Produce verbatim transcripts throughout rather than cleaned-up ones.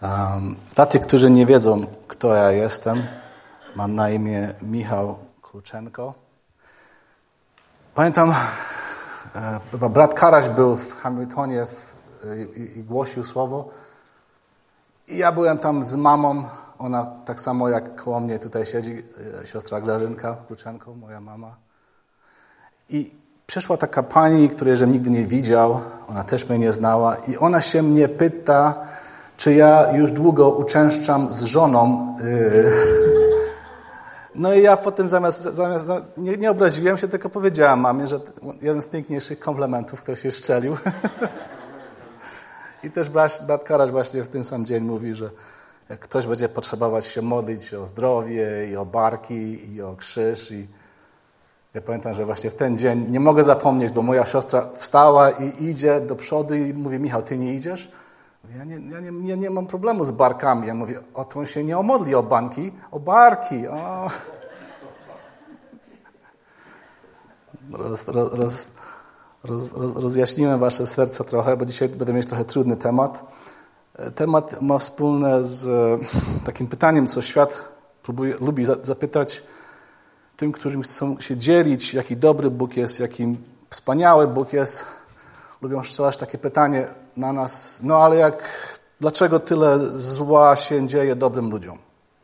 Um, dla tych, którzy nie wiedzą, kto ja jestem, mam na imię Michał Kluczenko. Pamiętam, e, brat Karaś był w Hamiltonie w, i, i głosił słowo. I ja byłem tam z mamą, ona tak samo jak koło mnie tutaj siedzi, e, siostra Grażynka Kluczenko, moja mama. I przyszła taka pani, której żem nigdy nie widział, ona też mnie nie znała i ona się mnie pyta, czy ja już długo uczęszczam z żoną. No i ja potem zamiast, zamiast nie, nie obraziłem się, tylko powiedziałem mamie, że jeden z piękniejszych komplementów ktoś się szczelił. I też brat, brat Karaś właśnie w ten sam dzień mówi, że jak ktoś będzie potrzebować się modlić o zdrowie i o barki i o krzyż. I ja pamiętam, że właśnie w ten dzień nie mogę zapomnieć, bo moja siostra wstała i idzie do przodu i mówi: Michał, ty nie idziesz? Ja nie, ja nie, ja nie mam problemu z barkami. Ja mówię: o to on się nie omodli o banki, o barki. O. Roz, roz, roz, roz, roz, rozjaśniłem wasze serca trochę, bo dzisiaj będę mieć trochę trudny temat. Temat ma wspólne z takim pytaniem, co świat próbuje, lubi zapytać tym, którzy chcą się dzielić, jaki dobry Bóg jest, jaki wspaniały Bóg jest. Lubią strzelać takie pytanie na nas: no ale jak, dlaczego tyle zła się dzieje dobrym ludziom?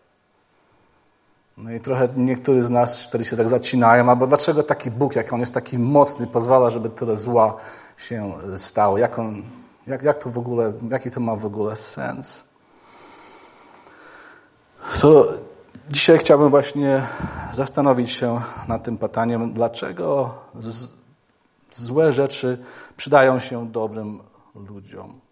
No i trochę niektórzy z nas wtedy się tak zacinają, albo dlaczego taki Bóg, jak On jest taki mocny, pozwala, żeby tyle zła się stało? Jak, on, jak, jak to w ogóle, jaki to ma w ogóle sens? So, dzisiaj chciałbym właśnie zastanowić się nad tym pytaniem, dlaczego z, złe rzeczy przydają się dobrym ludziom.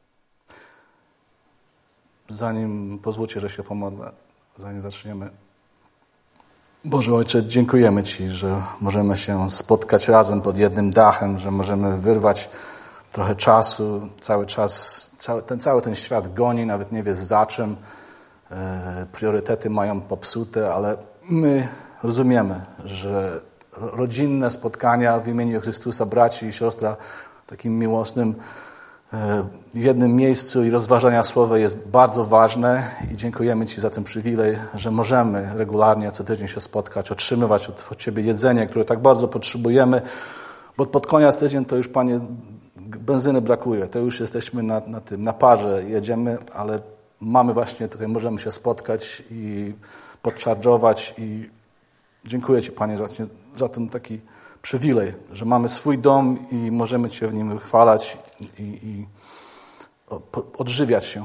Zanim, pozwólcie, że się pomodlę, zanim zaczniemy. Boże Ojcze, dziękujemy Ci, że możemy się spotkać razem pod jednym dachem, że możemy wyrwać trochę czasu. Cały czas, cały ten, cały ten świat goni, nawet nie wie za czym. E, priorytety mają popsute, ale my rozumiemy, że rodzinne spotkania w imieniu Chrystusa, braci i siostra, takim miłosnym w jednym miejscu i rozważania słowa jest bardzo ważne i dziękujemy Ci za ten przywilej, że możemy regularnie co tydzień się spotkać, otrzymywać od Ciebie jedzenie, które tak bardzo potrzebujemy, bo pod koniec tydzień to już, Panie, benzyny brakuje, to już jesteśmy na, na tym, na parze, jedziemy, ale mamy właśnie tutaj, możemy się spotkać i podczarżować i dziękuję Ci, Panie, za, za ten taki przywilej, że mamy swój dom i możemy Cię w nim chwalać i, i odżywiać się.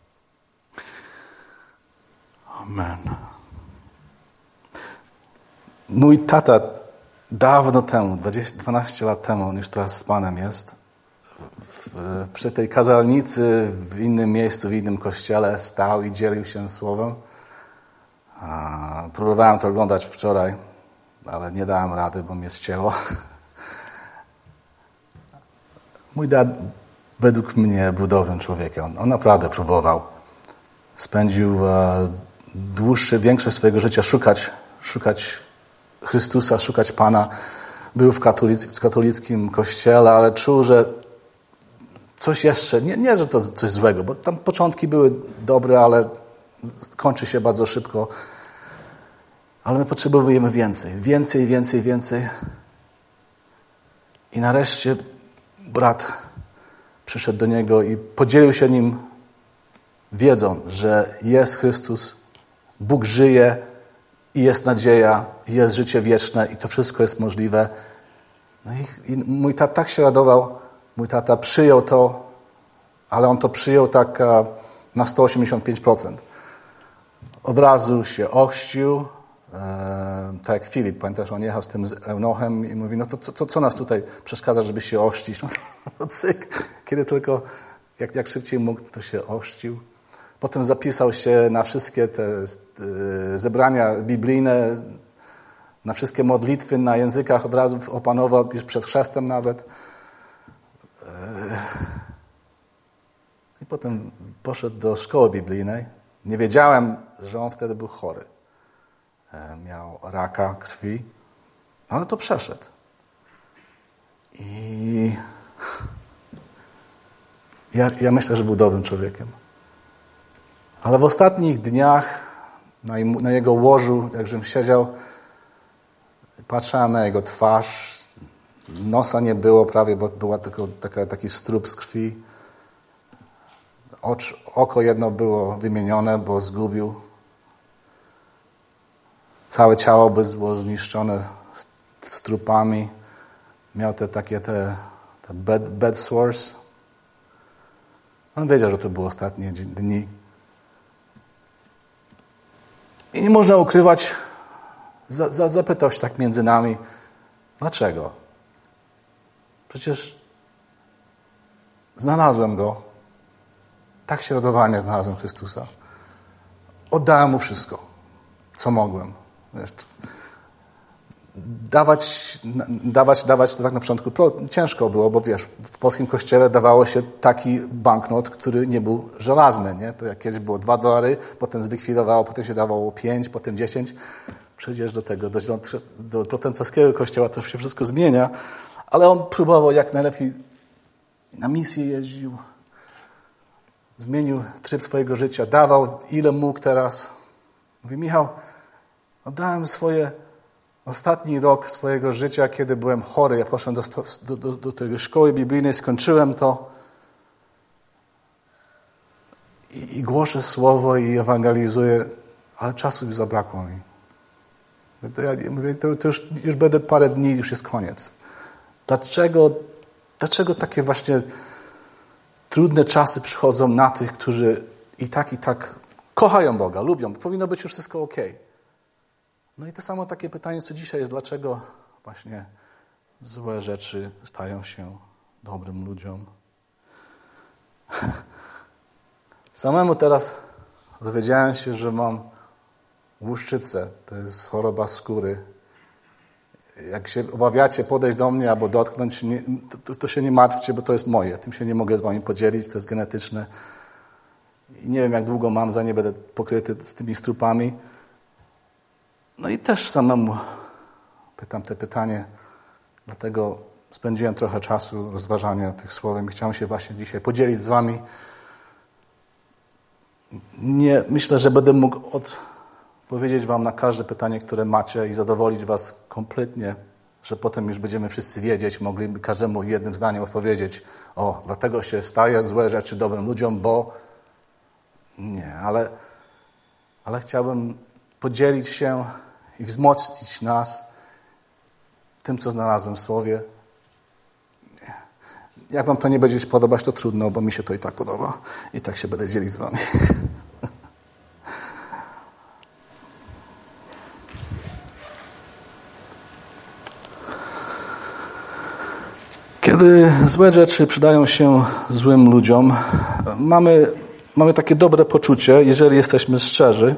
Amen. Mój tata dawno temu, dwadzieścia, dwanaście lat temu, on już teraz z Panem jest, w, przy tej kazalnicy w innym miejscu, w innym kościele stał i dzielił się słowem. A, próbowałem to oglądać wczoraj, ale nie dałem rady, bo mnie ścięło. Mój dad według mnie był dobrym człowiekiem. On, on naprawdę próbował. Spędził e, dłuższy, większość swojego życia szukać, szukać Chrystusa, szukać Pana. Był w, katolic, w katolickim kościele, ale czuł, że coś jeszcze, nie, nie, że to coś złego, bo tam początki były dobre, ale kończy się bardzo szybko. Ale my potrzebujemy więcej, więcej, więcej, więcej. I nareszcie brat przyszedł do niego i podzielił się nim wiedzą, że jest Chrystus, Bóg żyje i jest nadzieja, i jest życie wieczne i to wszystko jest możliwe. No i, i mój tata tak się radował, mój tata przyjął to, ale on to przyjął tak na sto osiemdziesiąt pięć procent. Od razu się ochrzcił, e, tak jak Filip, pamiętasz, on jechał z tym Eunochem i mówi: no to, to, to co nas tutaj przeszkadza, żeby się ochrzcić? No to, to cyk, kiedy tylko jak, jak szybciej mógł, to się ochrzcił. Potem zapisał się na wszystkie te e, zebrania biblijne, na wszystkie modlitwy na językach, od razu opanował, już przed chrzestem nawet. E, I potem poszedł do szkoły biblijnej. Nie wiedziałem, że on wtedy był chory. Miał raka krwi, ale to przeszedł. I ja, ja myślę, że był dobrym człowiekiem. Ale w ostatnich dniach na, im, na jego łożu, jakżem siedział, patrzyłem na jego twarz. Nosa nie było prawie, bo była tylko taka, taki strób z krwi. Ocz, oko jedno było wymienione, bo zgubił. Całe ciało było zniszczone strupami. Miał te takie te, te bed, bed sores. On wiedział, że to były ostatnie dni. I nie można ukrywać, za, za, zapytał się tak między nami, dlaczego? Przecież znalazłem Go. Tak się radowanie znalazłem Chrystusa. Oddałem Mu wszystko, co mogłem. Wiesz, dawać, dawać, dawać to tak na początku ciężko było, bo wiesz, w polskim kościele dawało się taki banknot, który nie był żelazny, nie? To jak kiedyś było dwa dolary, potem zlikwidowało, potem się dawało pięć, potem dziesięć. Przejdziesz do tego, do, do protestanckiego kościoła, to się wszystko zmienia, ale on próbował jak najlepiej, na misję jeździł, zmienił tryb swojego życia, dawał ile mógł teraz. Mówi, Michał, oddałem swoje ostatni rok swojego życia, kiedy byłem chory. Ja poszedłem do, do, do, do tej szkoły biblijnej, skończyłem to i, i głoszę słowo i ewangelizuję, ale czasu mi zabrakło mi. To ja mówię, to, to już, już będę parę dni, już jest koniec. Dlaczego, dlaczego takie właśnie trudne czasy przychodzą na tych, którzy i tak, i tak kochają Boga, lubią. Powinno być już wszystko okej. No i to samo takie pytanie, co dzisiaj jest, dlaczego właśnie złe rzeczy stają się dobrym ludziom. Samemu teraz dowiedziałem się, że mam łuszczycę. To jest choroba skóry. Jak się obawiacie podejść do mnie albo dotknąć, nie, to, to się nie martwcie, bo to jest moje. Tym się nie mogę z wami podzielić, to jest genetyczne. I nie wiem, jak długo mam, zanim będę pokryty z tymi strupami. No i też samemu pytam te pytanie, dlatego spędziłem trochę czasu rozważania tych słów i chciałem się właśnie dzisiaj podzielić z wami. Nie, myślę, że będę mógł odpowiedzieć wam na każde pytanie, które macie i zadowolić was kompletnie, że potem już będziemy wszyscy wiedzieć, mogli każdemu jednym zdaniem odpowiedzieć, o, dlatego się staje złe rzeczy dobrym ludziom, bo nie, ale, ale chciałbym podzielić się i wzmocnić nas tym, co znalazłem w Słowie. Jak wam to nie będzie się podobać, to trudno, bo mi się to i tak podoba. I tak się będę dzielić z wami. Kiedy złe rzeczy przydają się złym ludziom, mamy, mamy takie dobre poczucie, jeżeli jesteśmy szczerzy.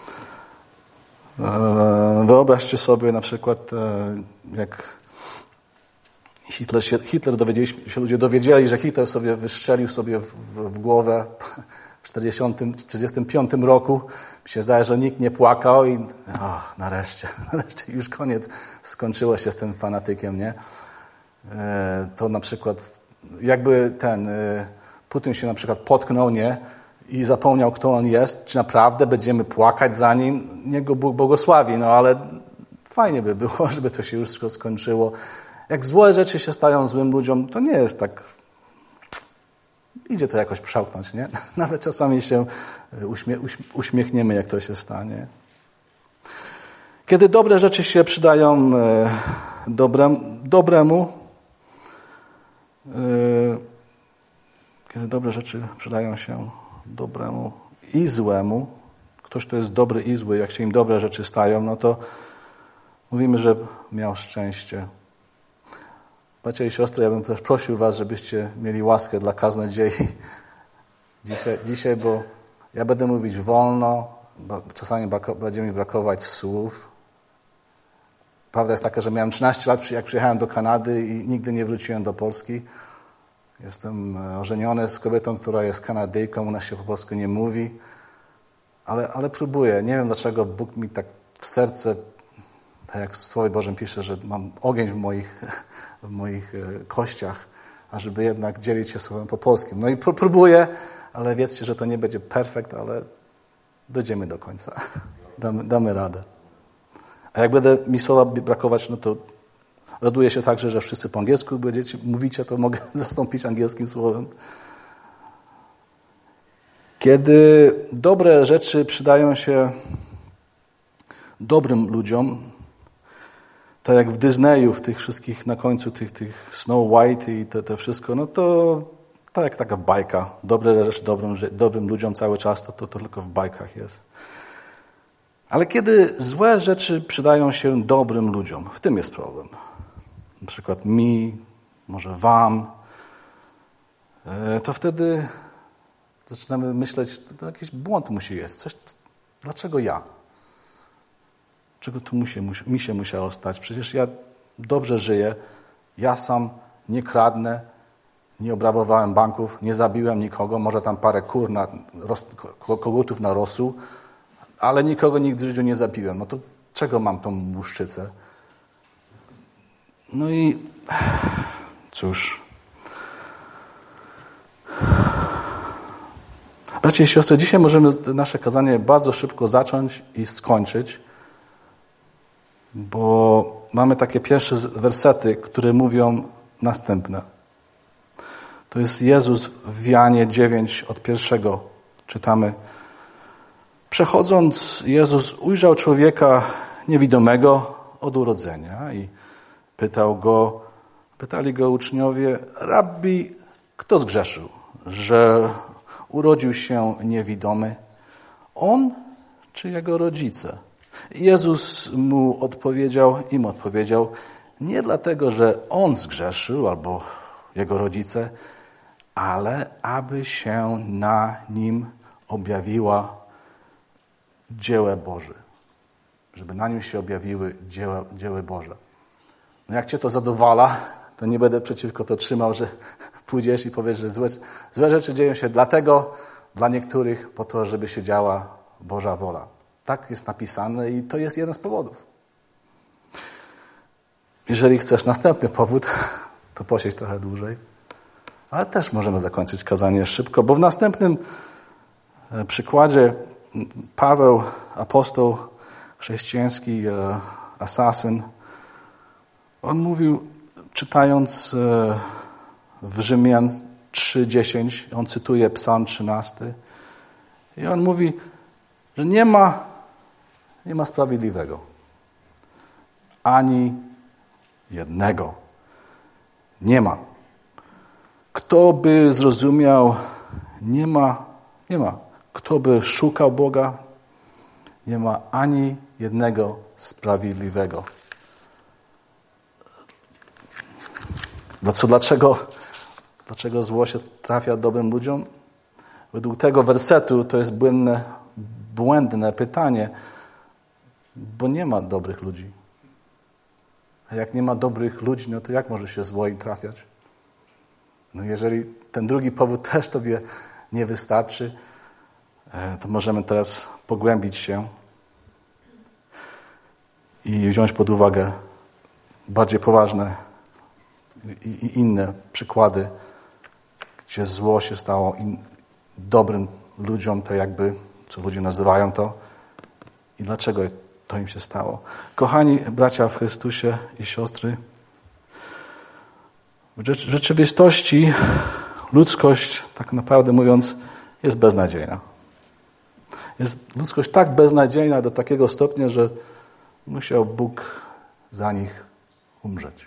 Wyobraźcie sobie na przykład, jak Hitler, się, Hitler dowiedzieliśmy się, ludzie dowiedzieli, że Hitler sobie wystrzelił sobie w, w, w głowę w czterdziestym piątym roku. Mi się zdaje, że nikt nie płakał i oh, nareszcie, nareszcie już koniec, skończyło się z tym fanatykiem, nie? To na przykład, jakby ten Putin się na przykład potknął, nie? I zapomniał, kto on jest, czy naprawdę będziemy płakać za nim, niech go Bóg błogosławi, no ale fajnie by było, żeby to się już skończyło. Jak złe rzeczy się stają złym ludziom, to nie jest tak, idzie to jakoś przełknąć, nie? Nawet czasami się uśmie, uśmiechniemy, jak to się stanie. Kiedy dobre rzeczy się przydają dobrem, dobremu, kiedy dobre rzeczy przydają się dobremu i złemu, ktoś, kto jest dobry i zły, jak się im dobre rzeczy stają, no to mówimy, że miał szczęście. Bracia i siostry, ja bym też prosił was, żebyście mieli łaskę dla kaznodziei dzisiaj, dzisiaj, bo ja będę mówić wolno, bo czasami będzie mi brakować słów. Prawda jest taka, że miałem trzynaście lat, jak przyjechałem do Kanady i nigdy nie wróciłem do Polski. Jestem ożeniony z kobietą, która jest Kanadyjką, u nas się po polsku nie mówi, ale, ale próbuję. Nie wiem, dlaczego Bóg mi tak w serce, tak jak w Słowie Bożym pisze, że mam ogień w moich, w moich kościach, ażeby jednak dzielić się słowem po polskim. No i próbuję, ale wiedzcie, że to nie będzie perfekt, ale dojdziemy do końca. Damy, damy radę. A jak będę mi słowa brakować, no to raduję się także, że wszyscy po angielsku będziecie, mówicie, to mogę zastąpić angielskim słowem. Kiedy dobre rzeczy przydają się dobrym ludziom, tak jak w Disneyu, w tych wszystkich na końcu tych, tych Snow White i to, to wszystko, no to tak jak taka bajka. Dobre rzeczy dobrym, dobrym ludziom cały czas, to, to, to tylko w bajkach jest. Ale kiedy złe rzeczy przydają się dobrym ludziom, w tym jest problem. Na przykład mi, może wam, to wtedy zaczynamy myśleć, to jakiś błąd musi jest. Coś, dlaczego ja? Czego tu musi, mi się musiało stać? Przecież ja dobrze żyję, ja sam nie kradnę, nie obrabowałem banków, nie zabiłem nikogo, może tam parę kur na, kogutów na rosół, ale nikogo nigdy w życiu nie zabiłem. No to czego mam tą łuszczycę? No i cóż. Bracia i siostry, dzisiaj możemy nasze kazanie bardzo szybko zacząć i skończyć, bo mamy takie pierwsze wersety, które mówią następne. To jest Jezus w Janie dziewięć od pierwszego. Czytamy. Przechodząc, Jezus ujrzał człowieka niewidomego od urodzenia i pytał go, pytali go uczniowie, Rabbi, kto zgrzeszył, że urodził się niewidomy? On czy jego rodzice? Jezus mu odpowiedział, im odpowiedział, nie dlatego, że on zgrzeszył albo jego rodzice, ale aby się na nim objawiła dzieło Boże. Żeby na nim się objawiły dzieła, dzieła Boże. No jak cię to zadowala, to nie będę przeciwko to trzymał, że pójdziesz i powiesz, że złe, złe rzeczy dzieją się dlatego, dla niektórych, po to, żeby się działa Boża wola. Tak jest napisane i to jest jeden z powodów. Jeżeli chcesz następny powód, to posiedź trochę dłużej. Ale też możemy zakończyć kazanie szybko, bo w następnym przykładzie Paweł, apostoł chrześcijański, asasyn, on mówił, czytając w Rzymian trzy dziesięć, on cytuje Psalm trzynasty i on mówi, że nie ma, nie ma sprawiedliwego. Ani jednego. Nie ma. Kto by zrozumiał, nie ma, nie ma. Kto by szukał Boga, nie ma ani jednego sprawiedliwego. Dlaczego, dlaczego zło się trafia dobrym ludziom? Według tego wersetu to jest błędne, błędne pytanie, bo nie ma dobrych ludzi. A jak nie ma dobrych ludzi, no to jak może się zło im trafiać? No jeżeli ten drugi powód też tobie nie wystarczy, to możemy teraz pogłębić się i wziąć pod uwagę bardziej poważne i, i inne przykłady, gdzie zło się stało in, dobrym ludziom, to jakby, co ludzie nazywają to i dlaczego to im się stało. Kochani bracia w Chrystusie i siostry, w rzeczywistości ludzkość, tak naprawdę mówiąc, jest beznadziejna. Jest ludzkość tak beznadziejna do takiego stopnia, że musiał Bóg za nich umrzeć.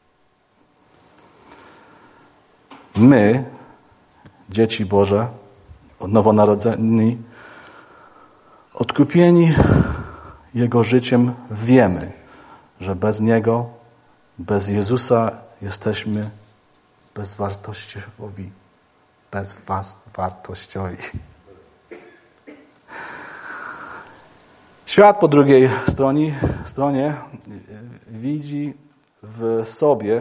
My, dzieci Boże, nowonarodzeni, odkupieni Jego życiem, wiemy, że bez Niego, bez Jezusa jesteśmy bezwartościowi. Bezwartościowi. Świat po drugiej stronie, stronie widzi w sobie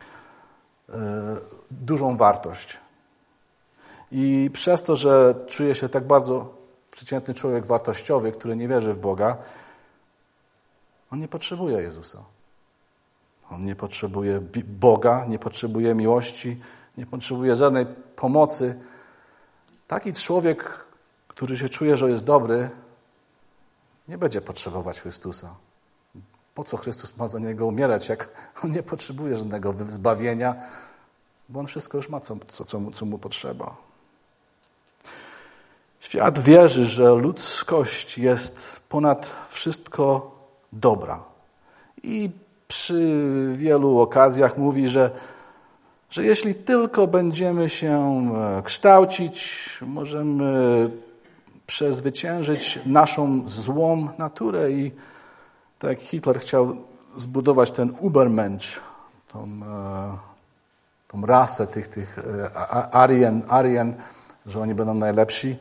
dużą wartość. I przez to, że czuje się tak bardzo przeciętny człowiek wartościowy, który nie wierzy w Boga, on nie potrzebuje Jezusa. On nie potrzebuje Boga, nie potrzebuje miłości, nie potrzebuje żadnej pomocy. Taki człowiek który się czuje, że jest dobry, nie będzie potrzebować Chrystusa. Po co Chrystus ma za niego umierać, jak on nie potrzebuje żadnego zbawienia, bo on wszystko już ma, co, co, co, mu, co mu potrzeba. Świat wierzy, że ludzkość jest ponad wszystko dobra. I przy wielu okazjach mówi, że, że jeśli tylko będziemy się kształcić, możemy przezwyciężyć naszą złą naturę. I tak jak Hitler chciał zbudować ten Übermensch, tą, tą rasę tych, tych Aryan, Aryan, że oni będą najlepsi.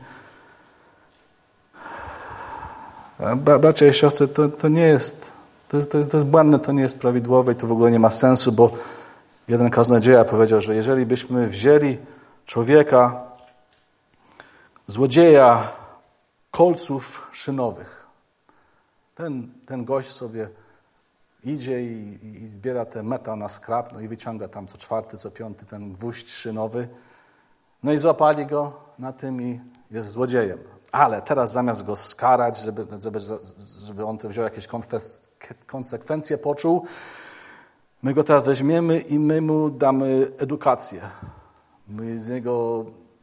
Bracia i siostry, to, to nie jest, to jest, to jest, to jest błędne, to nie jest prawidłowe i to w ogóle nie ma sensu, bo jeden kaznodzieja powiedział, że jeżeli byśmy wzięli człowieka, złodzieja kolców szynowych, ten, ten gość sobie idzie i, i zbiera te metal na skrap, no i wyciąga tam co czwarty, co piąty ten gwóźdź szynowy, no i złapali go na tym i jest złodziejem. Ale teraz zamiast go skarać, żeby, żeby, żeby on to wziął jakieś konsekwencje, poczuł, my go teraz weźmiemy i my mu damy edukację. My z niego...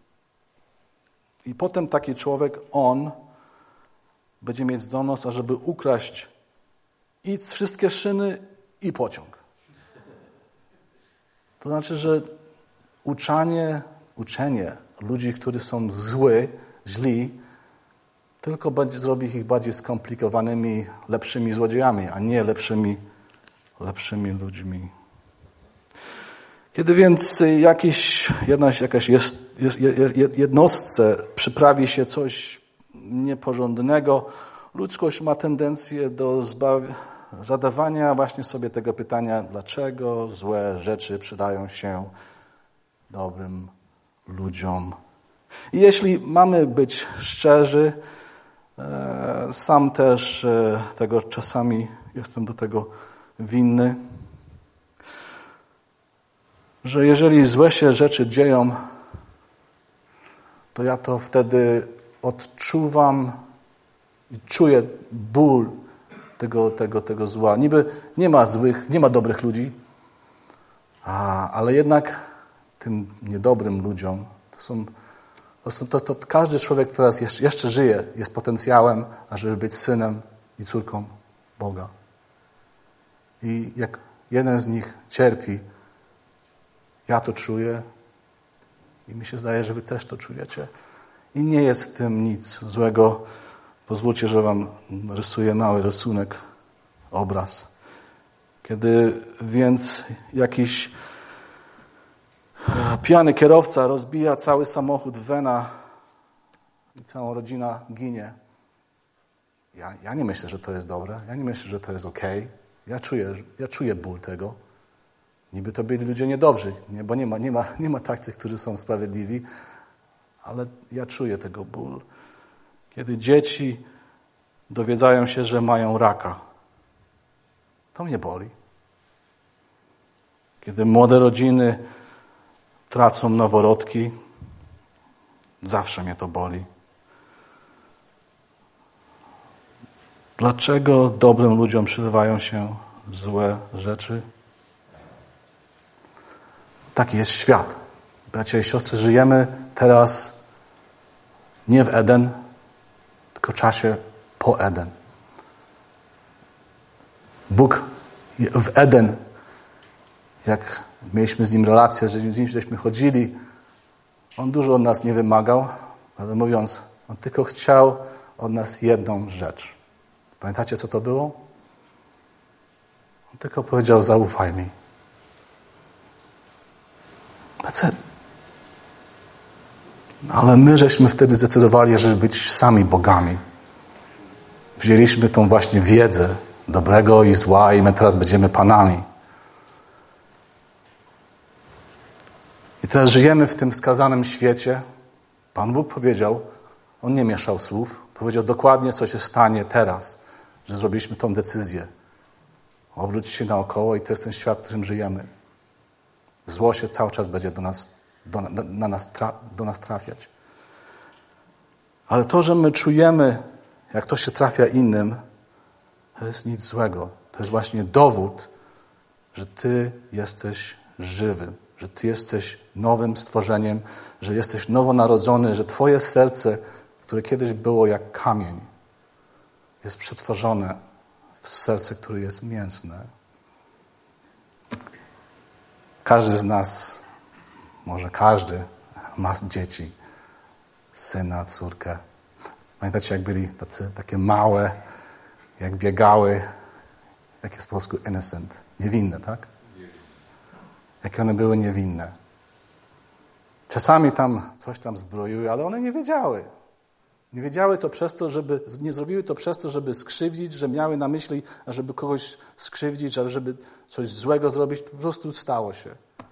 I potem taki człowiek, on będzie mieć zdolność, ażeby ukraść i wszystkie szyny, i pociąg. To znaczy, że uczanie, uczenie ludzi, którzy są zły, źli, tylko będzie zrobi ich bardziej skomplikowanymi, lepszymi złodziejami, a nie lepszymi, lepszymi ludźmi. Kiedy więc jakiś, jakaś jest, jest, jest, jednostce przyprawi się coś nieporządnego, ludzkość ma tendencję do zbaw- zadawania właśnie sobie tego pytania, dlaczego złe rzeczy przydają się dobrym ludziom. I jeśli mamy być szczerzy, sam też tego czasami jestem do tego winny, że jeżeli złe się rzeczy dzieją, to ja to wtedy odczuwam i czuję ból tego, tego, tego zła. Niby nie ma złych, nie ma dobrych ludzi, a, ale jednak tym niedobrym ludziom to są To, to, to każdy człowiek, który teraz jeszcze, jeszcze żyje, jest potencjałem, ażeby być synem i córką Boga. I jak jeden z nich cierpi, ja to czuję i mi się zdaje, że wy też to czujecie. I nie jest w tym nic złego. Pozwólcie, że wam rysuję mały rysunek, obraz. Kiedy więc jakiś pijany kierowca rozbija cały samochód Vena i cała rodzina ginie. Ja, ja nie myślę, że to jest dobre. Ja nie myślę, że to jest okej. Ja czuję, ja czuję ból tego. Niby to byli ludzie niedobrzy, nie? Bo nie ma, nie ma, nie ma takich, którzy są sprawiedliwi, ale ja czuję tego ból. Kiedy dzieci dowiedzają się, że mają raka, to mnie boli. Kiedy młode rodziny tracą noworodki, zawsze mnie to boli. Dlaczego dobrym ludziom przyrywają się złe rzeczy? Taki jest świat. Bracia i siostry, żyjemy teraz nie w Eden, tylko w czasie po Eden. Bóg w Eden, jak mieliśmy z Nim relację, że z Nim żeśmy chodzili, On dużo od nas nie wymagał, ale mówiąc, On tylko chciał od nas jedną rzecz. Pamiętacie, co to było? On tylko powiedział, zaufaj mi. That's it. Ale my żeśmy wtedy zdecydowali, żeby być sami bogami. Wzięliśmy tą właśnie wiedzę dobrego i zła i my teraz będziemy panami. I teraz żyjemy w tym skazanym świecie. Pan Bóg powiedział, On nie mieszał słów, powiedział dokładnie, co się stanie teraz, że zrobiliśmy tą decyzję. Obróć się naokoło i to jest ten świat, w którym żyjemy. Zło się cały czas będzie do nas, do, na nas, tra, do nas trafiać. Ale to, że my czujemy, jak to się trafia innym, to jest nic złego. To jest właśnie dowód, że Ty jesteś żywy, że Ty jesteś nowym stworzeniem, że jesteś nowonarodzony, że Twoje serce, które kiedyś było jak kamień, jest przetworzone w serce, które jest mięsne. Każdy z nas, może każdy, ma dzieci, syna, córkę. Pamiętacie, jak byli tacy, takie małe, jak biegały, jak jest po polsku innocent, niewinne, tak? Jakie one były niewinne. Czasami tam coś tam zbroiły, ale one nie wiedziały. Nie wiedziały to przez to, żeby, nie zrobiły to przez to, żeby skrzywdzić, że miały na myśli, żeby kogoś skrzywdzić, żeby coś złego zrobić. Po prostu stało się.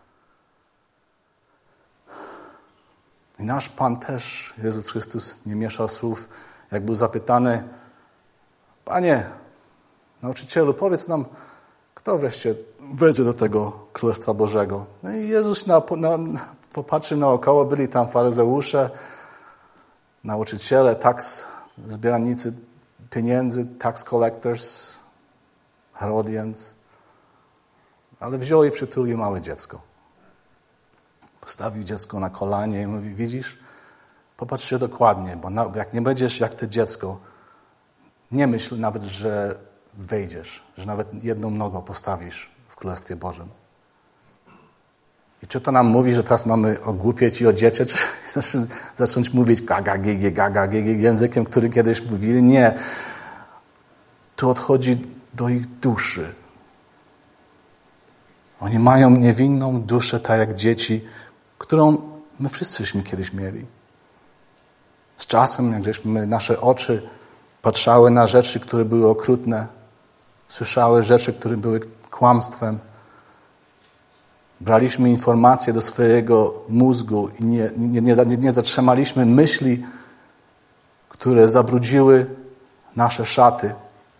I nasz Pan też, Jezus Chrystus, nie mieszał słów. Jak był zapytany, Panie, nauczycielu, powiedz nam, kto wreszcie wejdzie do tego Królestwa Bożego. No i Jezus na, na, popatrzył naokoło, byli tam faryzeusze, nauczyciele, tax zbieranicy pieniędzy, tax collectors, Herodians. Ale wziął i przytulił małe dziecko. Postawił dziecko na kolanie i mówi, widzisz, popatrz się dokładnie, bo na, jak nie będziesz jak to dziecko, nie myśl nawet, że wejdziesz, że nawet jedną nogą postawisz w Królestwie Bożym. I czy to nam mówi, że teraz mamy ogłupieć i odziecieć, czy zacząć mówić gaga, gigi, gaga, gigi, językiem, który kiedyś mówili? Nie. Tu odchodzi do ich duszy. Oni mają niewinną duszę, tak jak dzieci, którą my wszyscyśmy kiedyś mieli. Z czasem, jak żeśmy nasze oczy patrzały na rzeczy, które były okrutne, słyszały rzeczy, które były kłamstwem, braliśmy informacje do swojego mózgu i nie, nie, nie, nie zatrzymaliśmy myśli, które zabrudziły nasze szaty.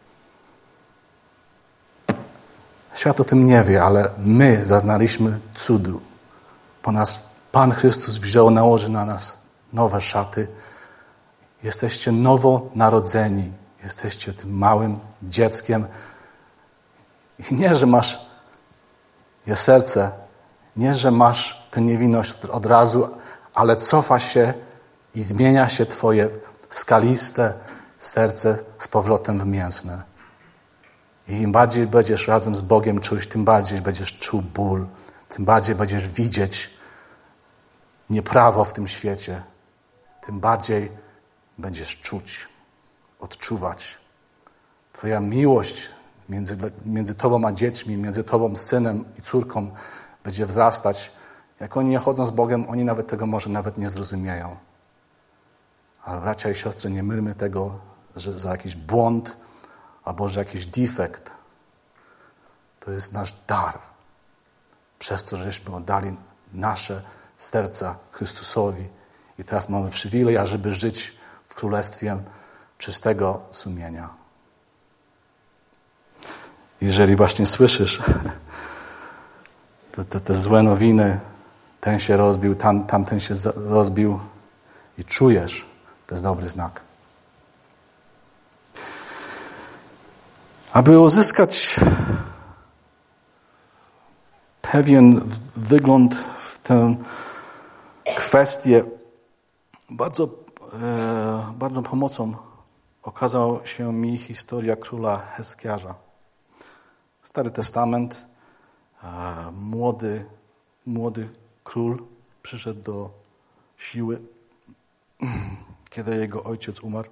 Świat o tym nie wie, ale my zaznaliśmy cudu. Po nas Pan Chrystus wziął, nałożył na nas nowe szaty. Jesteście nowonarodzeni. Jesteście tym małym dzieckiem. I nie, że masz je serce, nie, że masz tę niewinność od razu, ale cofa się i zmienia się twoje skaliste serce z powrotem w mięsne. I im bardziej będziesz razem z Bogiem czuć, tym bardziej będziesz czuł ból, tym bardziej będziesz widzieć nieprawo w tym świecie, tym bardziej będziesz czuć, odczuwać. Twoja miłość między, między tobą a dziećmi, między tobą, synem i córką będzie wzrastać. Jak oni nie chodzą z Bogiem, oni nawet tego może nawet nie zrozumieją. Ale bracia i siostry, nie mylmy tego, że za jakiś błąd albo że jakiś defekt. To jest nasz dar. Przez to, żeśmy oddali nasze serca Chrystusowi. I teraz mamy przywilej, ażeby żyć w królestwie czystego sumienia. Jeżeli właśnie słyszysz te, te, te złe nowiny, ten się rozbił, tam, tamten się rozbił i czujesz, to jest dobry znak. Aby uzyskać pewien wygląd w tę kwestię, bardzo, e, bardzo pomocą okazała się mi historia króla Heskiarza. Stary Testament, e, młody, młody król przyszedł do siły, kiedy jego ojciec umarł.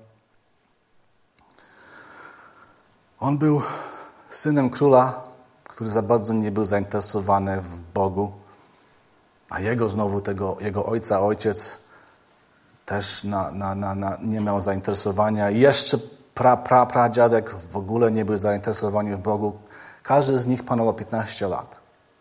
On był synem króla, który za bardzo nie był zainteresowany w Bogu, a jego znowu, tego, jego ojca, ojciec też na, na, na, na nie miał zainteresowania. I jeszcze pra, pra, pradziadek w ogóle nie był zainteresowany w Bogu. Każdy z nich panował piętnaście lat.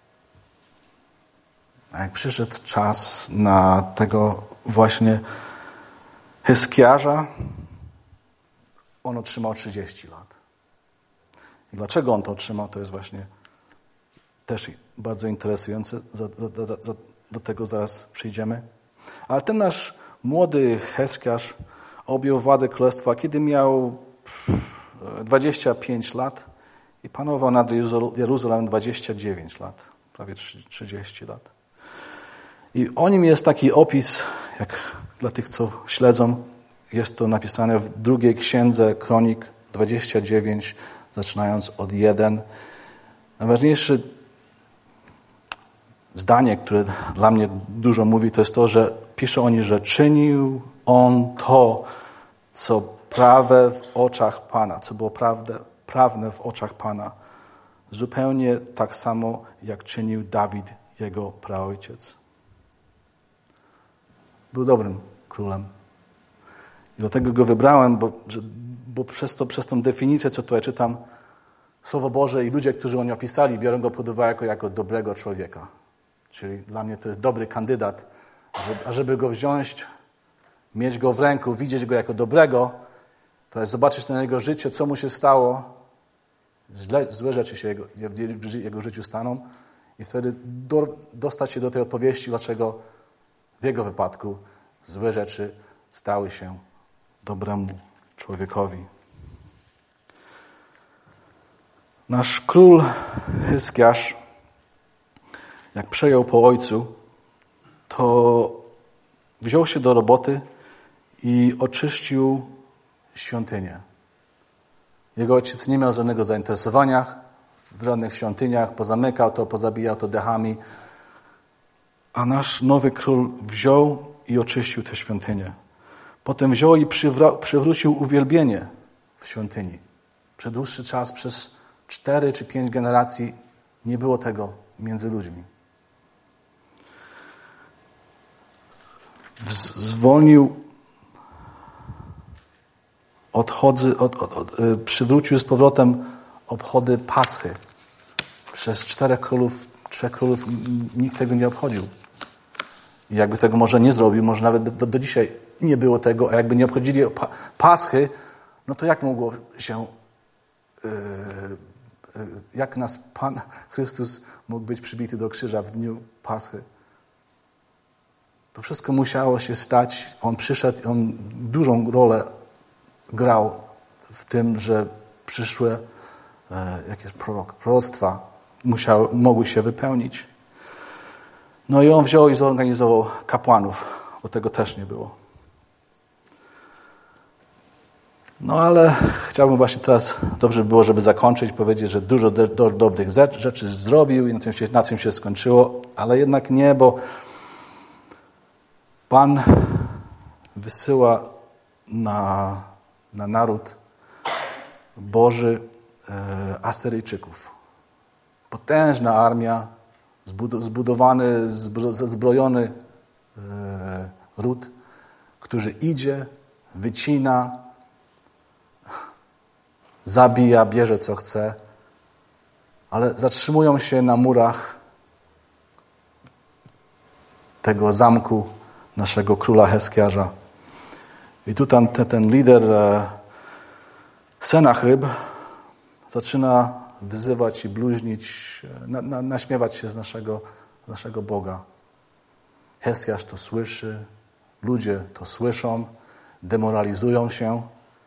A jak przyszedł czas na tego właśnie Heskiarza, on otrzymał trzydzieści lat. I dlaczego on to otrzymał, to jest właśnie też bardzo interesujące. Za, za, za, do tego zaraz przyjdziemy. Ale ten nasz młody Heskiarz, objął władzę królestwa, kiedy miał dwadzieścia pięć lat i panował nad Jeruzalemem dwadzieścia dziewięć lat, prawie trzydzieści lat. I o nim jest taki opis, jak dla tych, co śledzą, jest to napisane w drugiej księdze Kronik dwadzieścia dziewięć, zaczynając od jeden. Najważniejsze zdanie, które dla mnie dużo mówi, to jest to, że pisze o nim, że czynił on to, co prawe w oczach Pana, co było prawde, prawne w oczach Pana. Zupełnie tak samo, jak czynił Dawid, jego praojciec. Był dobrym królem. I dlatego go wybrałem, bo, bo przez, to, przez tą definicję, co tutaj czytam, Słowo Boże i ludzie, którzy o nim opisali, biorą go pod uwagę jako, jako dobrego człowieka. Czyli dla mnie to jest dobry kandydat. Żeby, a żeby go wziąć, mieć go w ręku, widzieć go jako dobrego, teraz zobaczyć na jego życie, co mu się stało, źle, złe rzeczy się jego, w jego życiu staną i wtedy do, dostać się do tej odpowiedzi, dlaczego w jego wypadku złe rzeczy stały się dobremu człowiekowi. Nasz król Hyskiasz, jak przejął po ojcu, to wziął się do roboty i oczyścił świątynię. Jego ojciec nie miał żadnego zainteresowania w żadnych świątyniach, pozamykał to, pozabijał to dechami, a nasz nowy król wziął i oczyścił tę świątynię. Potem wziął i przywra- przywrócił uwielbienie w świątyni. Przez dłuższy czas, przez cztery czy pięć generacji nie było tego między ludźmi. W- zwolnił odchody, od, od, od, przywrócił z powrotem obchody Paschy. Przez czterech królów, trzech królów nikt tego nie obchodził. I jakby tego może nie zrobił, może nawet do, do dzisiaj nie było tego, a jakby nie obchodzili Paschy, no to jak mogło się, yy, yy, jak nas Pan Chrystus mógł być przybity do krzyża w dniu Paschy? To wszystko musiało się stać. On przyszedł, on dużą rolę grał w tym, że przyszłe e, jakieś prorok, proroctwa musiały, mogły się wypełnić. No i on wziął i zorganizował kapłanów, bo tego też nie było. No ale chciałbym właśnie teraz, dobrze by było, żeby zakończyć, powiedzieć, że dużo do, do, dobrych rzeczy zrobił i na tym, się, na tym się skończyło, ale jednak nie, bo Pan wysyła na, na naród Boży e, Asyryjczyków. Potężna armia, zbudowany, zbrojony e, ród, który idzie, wycina, zabija, bierze co chce, ale zatrzymują się na murach tego zamku naszego króla Hyskiasza. I tu ten, ten lider e, Senachryb zaczyna wyzywać i bluźnić, na, na, naśmiewać się z naszego, naszego Boga. Hyskiasz to słyszy, ludzie to słyszą, demoralizują się.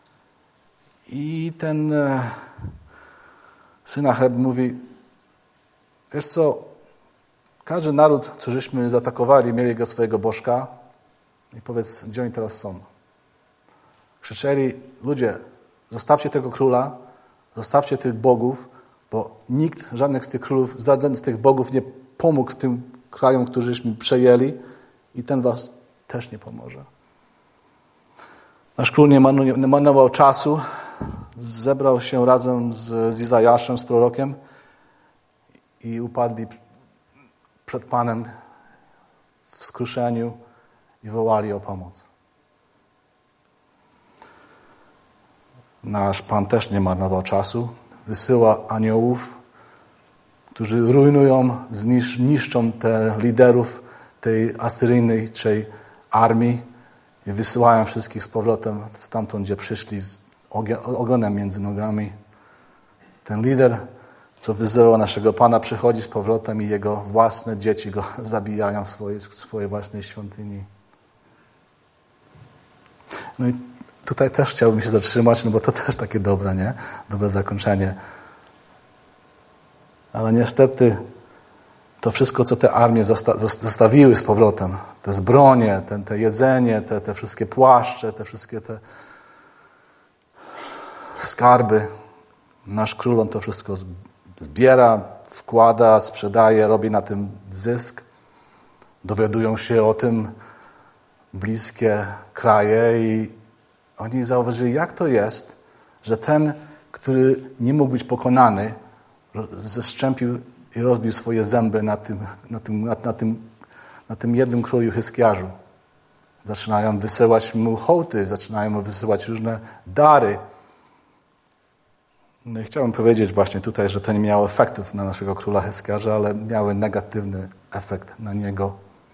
I ten e, Senachryb mówi, wiesz co, każdy naród, co żeśmy zaatakowali, mieli jego swojego bożka i powiedz, gdzie oni teraz są. Krzyczeli, ludzie, zostawcie tego króla, zostawcie tych bogów, bo nikt, żadnych z tych królów, żaden z tych bogów nie pomógł tym krajom, którzyśmy przejęli i ten was też nie pomoże. Nasz król nie marnował czasu, zebrał się razem z, z Izajaszem, z prorokiem i upadli przed Panem w skruszeniu i wołali o pomoc. Nasz Pan też nie marnował czasu. Wysyła aniołów, którzy rujnują, znisz, niszczą te liderów tej asyryjnej armii i wysyłają wszystkich z powrotem stamtąd, gdzie przyszli, z ogonem między nogami. Ten lider, co wyzywał naszego Pana, przychodzi z powrotem i jego własne dzieci go zabijają w swojej, w swojej własnej świątyni. No i tutaj też chciałbym się zatrzymać, no bo to też takie dobre, nie? Dobre zakończenie. Ale niestety to wszystko, co te armie zosta- zostawiły z powrotem, te zbroje, te, te jedzenie, te, te wszystkie płaszcze, te wszystkie te skarby, nasz król on to wszystko zbiera, wkłada, sprzedaje, robi na tym zysk. Dowiadują się o tym bliskie kraje i oni zauważyli, jak to jest, że ten, który nie mógł być pokonany, zestrzępił i rozbił swoje zęby na tym, na tym, na, na tym, na tym jednym królu Hyskiarzu. Zaczynają wysyłać mu hołdy, zaczynają mu wysyłać różne dary. No i chciałbym powiedzieć właśnie tutaj, że to nie miało efektów na naszego króla Hyskiarza, ale miały negatywny efekt na niego.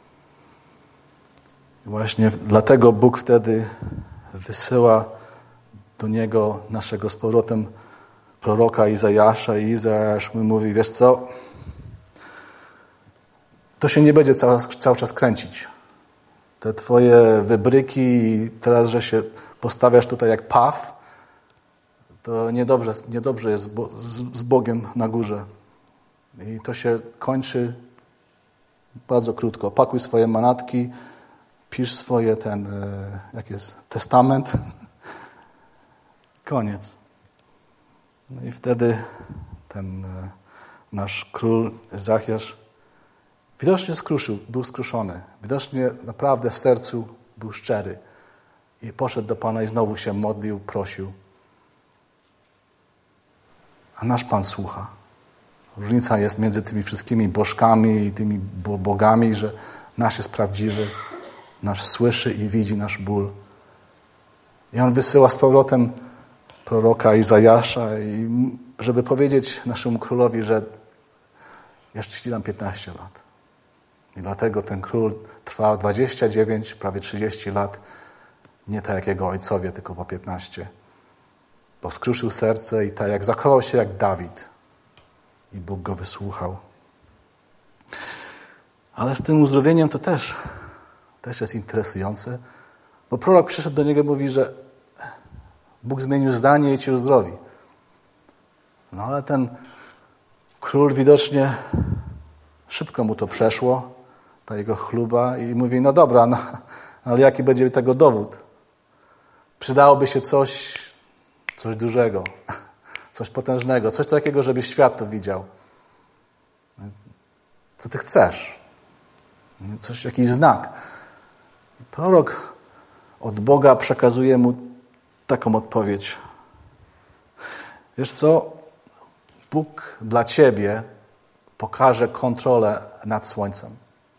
I właśnie dlatego Bóg wtedy wysyła do niego naszego z powrotem proroka Izajasza i Izajasz mu mówi, wiesz co, to się nie będzie cały, cały czas kręcić. Te twoje wybryki teraz, że się postawiasz tutaj jak paw, to niedobrze, niedobrze jest z Bogiem na górze. I to się kończy bardzo krótko. Pakuj swoje manatki, pisz swoje ten, jak jest, testament. Koniec. No i wtedy ten nasz król Zachiasz widocznie skruszył, był skruszony. Widocznie naprawdę w sercu był szczery. I poszedł do Pana i znowu się modlił, prosił. A nasz Pan słucha. Różnica jest między tymi wszystkimi bożkami i tymi bogami, że nasz jest prawdziwy, nasz słyszy i widzi nasz ból. I On wysyła z powrotem proroka Izajasza, i żeby powiedzieć naszemu królowi, że jeszcze ci dam piętnaście lat. I dlatego ten król trwał dwadzieścia dziewięć, prawie trzydzieści lat, nie tak jak jego ojcowie, tylko po piętnaście. Bo skruszył serce i tak jak zachował się jak Dawid. I Bóg go wysłuchał. Ale z tym uzdrowieniem to też, też jest interesujące, bo prorok przyszedł do niego i mówi, że Bóg zmienił zdanie i cię uzdrowi. No ale ten król widocznie szybko mu to przeszło, ta jego chluba, i mówi, no dobra, no, ale jaki będzie tego dowód? Przydałoby się coś, coś dużego, coś potężnego, coś takiego, żeby świat to widział. Co ty chcesz? Coś, jakiś znak. Prorok od Boga przekazuje mu taką odpowiedź. Wiesz co? Bóg dla ciebie pokaże kontrolę nad słońcem.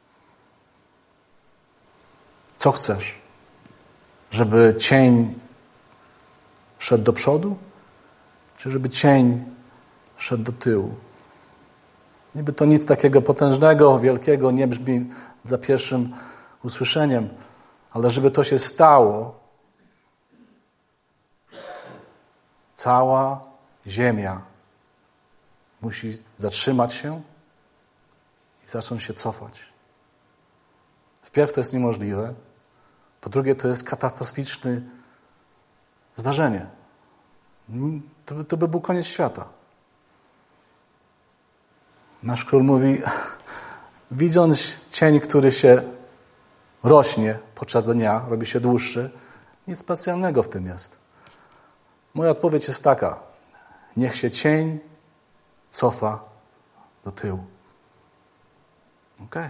Co chcesz? Żeby cień szedł do przodu? Czy żeby cień szedł do tyłu? Niby to nic takiego potężnego, wielkiego nie brzmi za pierwszym usłyszeniem, ale żeby to się stało, cała ziemia musi zatrzymać się i zacząć się cofać. Wpierw to jest niemożliwe, po drugie to jest katastroficzne zdarzenie. To by, to by był koniec świata. Nasz król mówi, widząc cień, który się rośnie podczas dnia, robi się dłuższy, nic specjalnego w tym jest. Moja odpowiedź jest taka, niech się cień cofa do tyłu. Okej.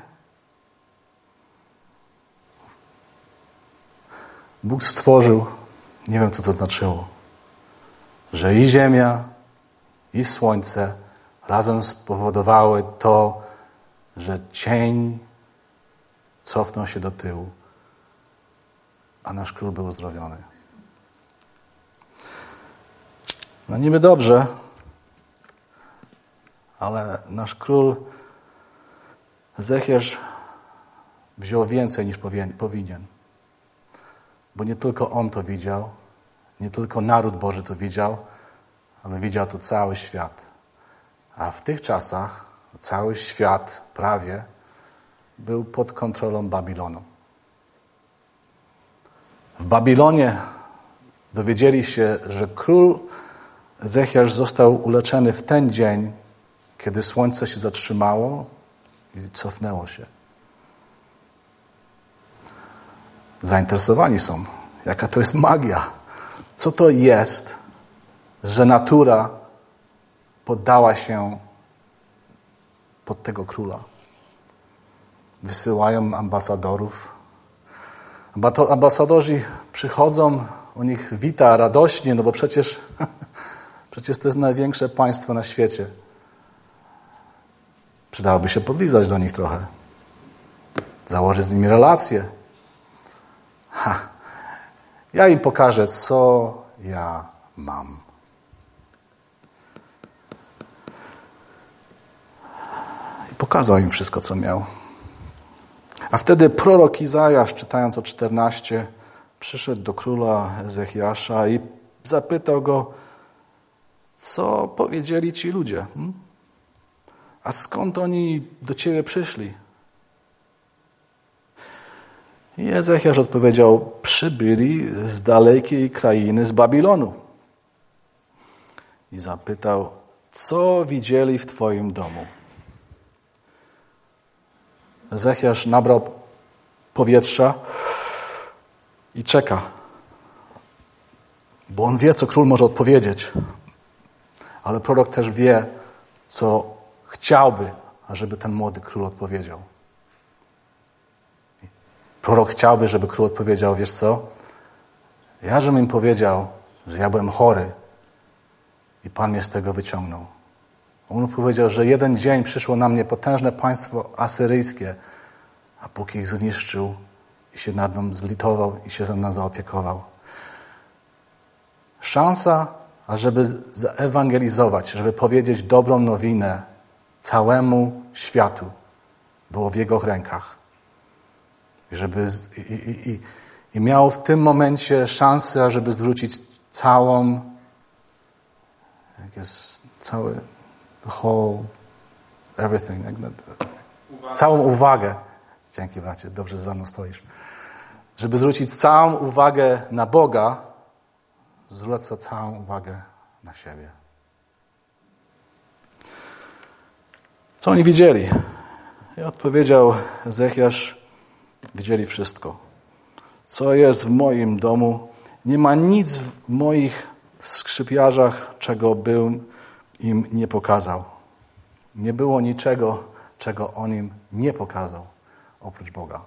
Bóg stworzył, nie wiem co to znaczyło, że i ziemia, i słońce razem spowodowały to, że cień cofnął się do tyłu, a nasz król był uzdrowiony. No niby dobrze, ale nasz król Zechiarz wziął więcej niż powinien. Bo nie tylko on to widział, nie tylko naród Boży to widział, ale widział to cały świat. A w tych czasach cały świat prawie był pod kontrolą Babilonu. W Babilonie dowiedzieli się, że król Ezechiasz został uleczony w ten dzień, kiedy słońce się zatrzymało i cofnęło się. Zainteresowani są, jaka to jest magia. Co to jest, że natura poddała się pod tego króla. Wysyłają ambasadorów. Ambasadorzy przychodzą, u nich wita radośnie, no bo przecież, przecież to jest największe państwo na świecie. Przydałoby się podlizać do nich trochę. Założyć z nimi relacje. Ha. Ja im pokażę, co ja mam. I pokazał im wszystko, co miał. A wtedy prorok Izajasz, czytając o czternaście, przyszedł do króla Ezechiasza i zapytał go, co powiedzieli ci ludzie? Hmm? A skąd oni do ciebie przyszli? I Ezechiasz odpowiedział, przybyli z dalekiej krainy, z Babilonu. I zapytał, co widzieli w twoim domu? Ezechiasz nabrał powietrza i czeka. Bo on wie, co król może odpowiedzieć. Ale prorok też wie, co chciałby, ażeby ten młody król odpowiedział. Prorok chciałby, żeby król odpowiedział, wiesz co? Ja, żebym im powiedział, że ja byłem chory i Pan mnie z tego wyciągnął. On powiedział, że jeden dzień przyszło na mnie potężne państwo asyryjskie, a Bóg ich zniszczył i się nad mną zlitował i się ze mną zaopiekował. Szansa, ażeby zaewangelizować, żeby powiedzieć dobrą nowinę całemu światu, było w Jego rękach. I, żeby, i, i, i, i miał w tym momencie szansę, ażeby zwrócić całą, jak jest, cały, the whole, everything, całą uwagę. Dzięki, bracie, dobrze za mną stoisz. Żeby zwrócić całą uwagę na Boga, zwrócę całą uwagę na siebie. Co oni widzieli? I odpowiedział Ezechiasz, widzieli wszystko. Co jest w moim domu? Nie ma nic w moich skrzypiarzach, czego bym im nie pokazał. Nie było niczego, czego on im nie pokazał, oprócz Boga.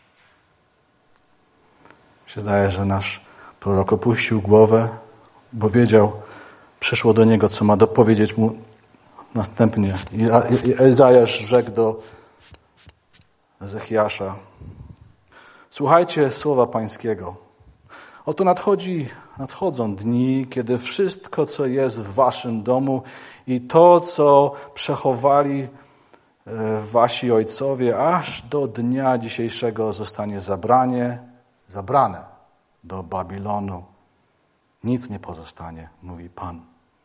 Się zdaje, że nasz prorok opuścił głowę, bo wiedział, przyszło do niego, co ma dopowiedzieć mu następnie. I Ezajasz rzekł do Ezechiasza, słuchajcie słowa Pańskiego. Oto nadchodzi, nadchodzą dni, kiedy wszystko, co jest w waszym domu i to, co przechowali wasi ojcowie, aż do dnia dzisiejszego zostanie zabranie, zabrane do Babilonu. Nic nie pozostanie, mówi Pan.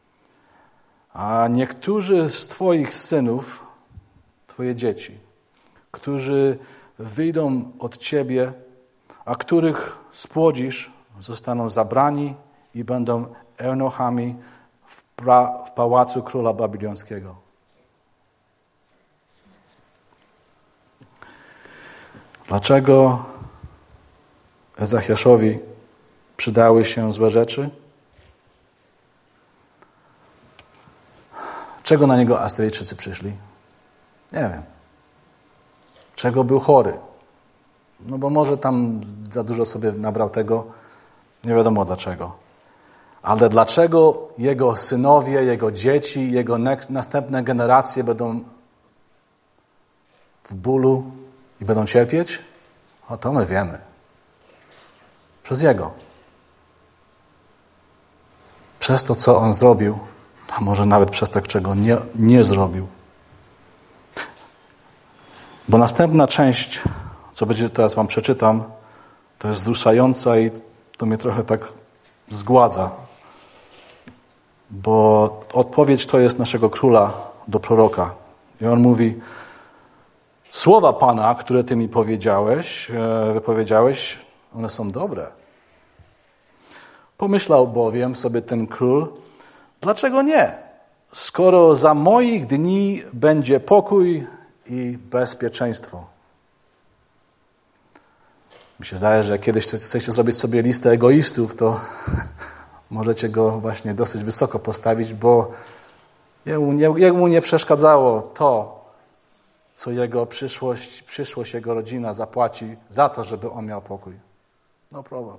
A niektórzy z twoich synów, twoje dzieci, którzy wyjdą od ciebie, a których spłodzisz, zostaną zabrani i będą eunuchami w, pra- w pałacu króla babilońskiego. Dlaczego Ezechiaszowi przydały się złe rzeczy? Czego na niego Asyryjczycy przyszli? Nie wiem. Czego był chory? No bo może tam za dużo sobie nabrał tego, nie wiadomo dlaczego. Ale dlaczego jego synowie, jego dzieci, jego następne generacje będą w bólu i będą cierpieć? O, to my wiemy. Przez Jego. Przez to, co On zrobił, a może nawet przez to, czego nie, nie zrobił. Bo następna część, co będzie teraz wam przeczytam, to jest wzruszająca i to mnie trochę tak zgładza. Bo odpowiedź to jest naszego króla do proroka. I on mówi, słowa Pana, które ty mi powiedziałeś, wypowiedziałeś, one są dobre. Pomyślał bowiem sobie ten król, dlaczego nie? Skoro za moich dni będzie pokój i bezpieczeństwo. Mi się zdaje, że kiedyś chcecie zrobić sobie listę egoistów, to możecie go właśnie dosyć wysoko postawić, bo jemu nie, jemu nie przeszkadzało to, co jego przyszłość, przyszłość jego rodzina zapłaci za to, żeby on miał pokój. No problem.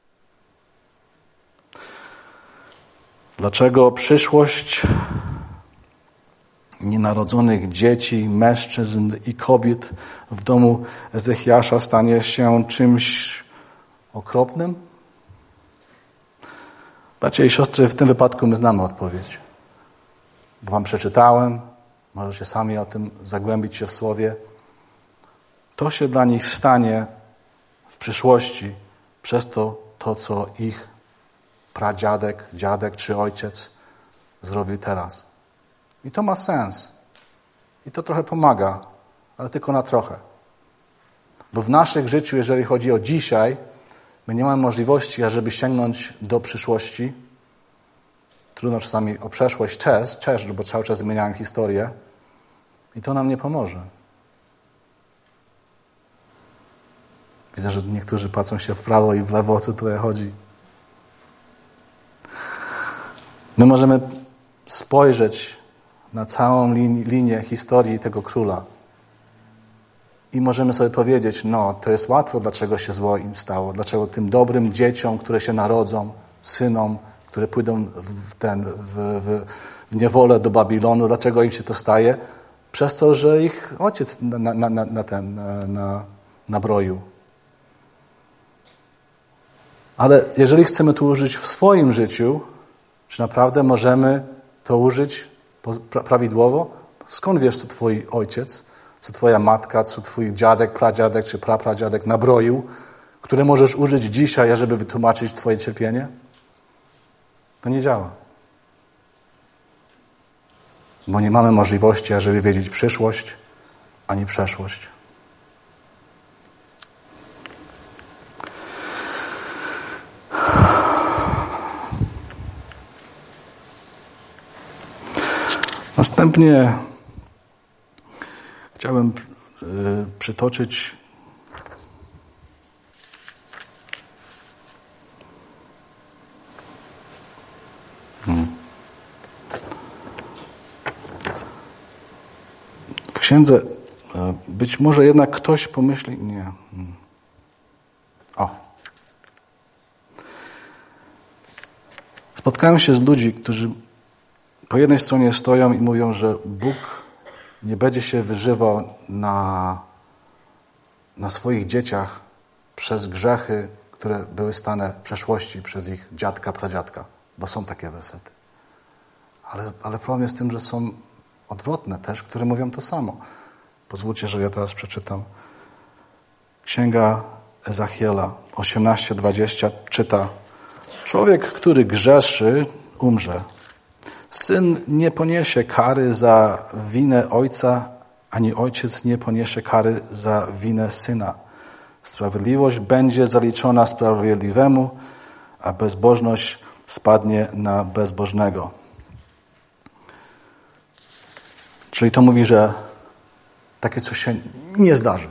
Dlaczego przyszłość nienarodzonych dzieci, mężczyzn i kobiet w domu Ezechiasza stanie się czymś okropnym? Bracia i siostry, w tym wypadku my znamy odpowiedź. Bo wam przeczytałem, możecie sami o tym zagłębić się w słowie. To się dla nich stanie w przyszłości przez to, to co ich pradziadek, dziadek czy ojciec zrobił teraz. I to ma sens. I to trochę pomaga, ale tylko na trochę. Bo w naszych życiu, jeżeli chodzi o dzisiaj, my nie mamy możliwości, ażeby sięgnąć do przyszłości. Trudno czasami o przeszłość też, też, bo cały czas zmieniałem historię. I to nam nie pomoże. Widzę, że niektórzy patrzą się w prawo i w lewo, o co tutaj chodzi. My możemy spojrzeć na całą linię, linię historii tego króla i możemy sobie powiedzieć, no to jest łatwo, dlaczego się zło im stało, dlaczego tym dobrym dzieciom, które się narodzą, synom, które pójdą w, ten, w, w, w niewolę do Babilonu, dlaczego im się to staje? Przez to, że ich ojciec na, na, na, na ten na, na, nabroił. Ale jeżeli chcemy to użyć w swoim życiu, czy naprawdę możemy to użyć prawidłowo? Skąd wiesz, co twój ojciec, co twoja matka, co twój dziadek, pradziadek czy prapradziadek nabroił, które możesz użyć dzisiaj, żeby wytłumaczyć twoje cierpienie? To nie działa. Bo nie mamy możliwości, ażeby wiedzieć przyszłość, ani przeszłość. Następnie chciałem y, przytoczyć hmm. w księdze y, być może jednak ktoś pomyśli, nie. Hmm. O. Spotkałem się z ludźmi, którzy po jednej stronie stoją i mówią, że Bóg nie będzie się wyżywał na, na swoich dzieciach przez grzechy, które były stane w przeszłości przez ich dziadka, pradziadka, bo są takie wersety. Ale, ale problem jest w tym, że są odwrotne też, które mówią to samo. Pozwólcie, że ja teraz przeczytam. Księga Ezechiela osiemnaście dwadzieścia czyta: człowiek, który grzeszy, umrze. Syn nie poniesie kary za winę ojca, ani ojciec nie poniesie kary za winę syna. Sprawiedliwość będzie zaliczona sprawiedliwemu, a bezbożność spadnie na bezbożnego. Czyli to mówi, że takie coś się nie zdarzy.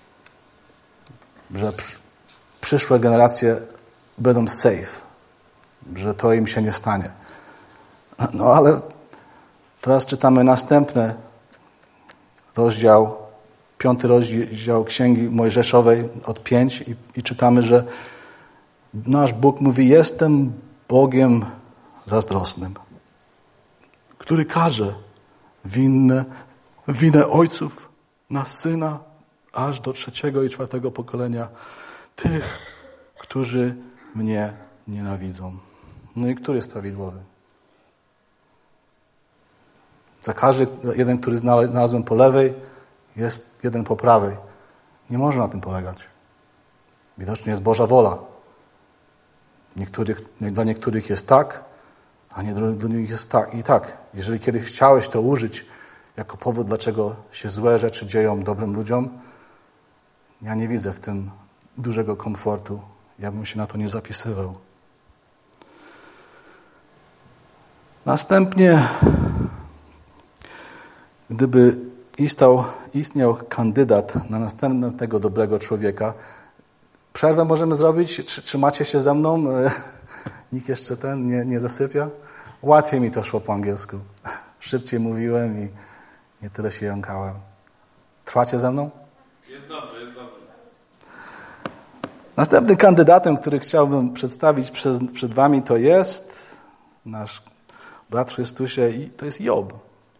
Że przyszłe generacje będą safe. Że to im się nie stanie. No ale teraz czytamy następny rozdział, piąty rozdział Księgi Mojżeszowej od pięć i, i czytamy, że nasz Bóg mówi: jestem Bogiem zazdrosnym, który karze winne, winę ojców na syna aż do trzeciego i czwartego pokolenia tych, którzy mnie nienawidzą. No i który jest prawidłowy? Za każdy jeden, który znalazłem po lewej, jest jeden po prawej. Nie można na tym polegać. Widocznie jest Boża wola. Niektórych, dla niektórych jest tak, a nie dla niektórych jest tak i tak. Jeżeli kiedyś chciałeś to użyć jako powód, dlaczego się złe rzeczy dzieją dobrym ludziom, ja nie widzę w tym dużego komfortu. Ja bym się na to nie zapisywał. Następnie, gdyby istał, istniał kandydat na następnego dobrego człowieka, przerwę możemy zrobić? Czy, czy macie się ze mną? Nikt jeszcze ten nie, nie zasypia? Łatwiej mi to szło po angielsku. Szybciej mówiłem i nie tyle się jąkałem. Trwacie ze mną? Jest dobrze, jest dobrze. Następnym kandydatem, który chciałbym przedstawić przed, przed wami, to jest nasz brat w Chrystusie i to jest Job.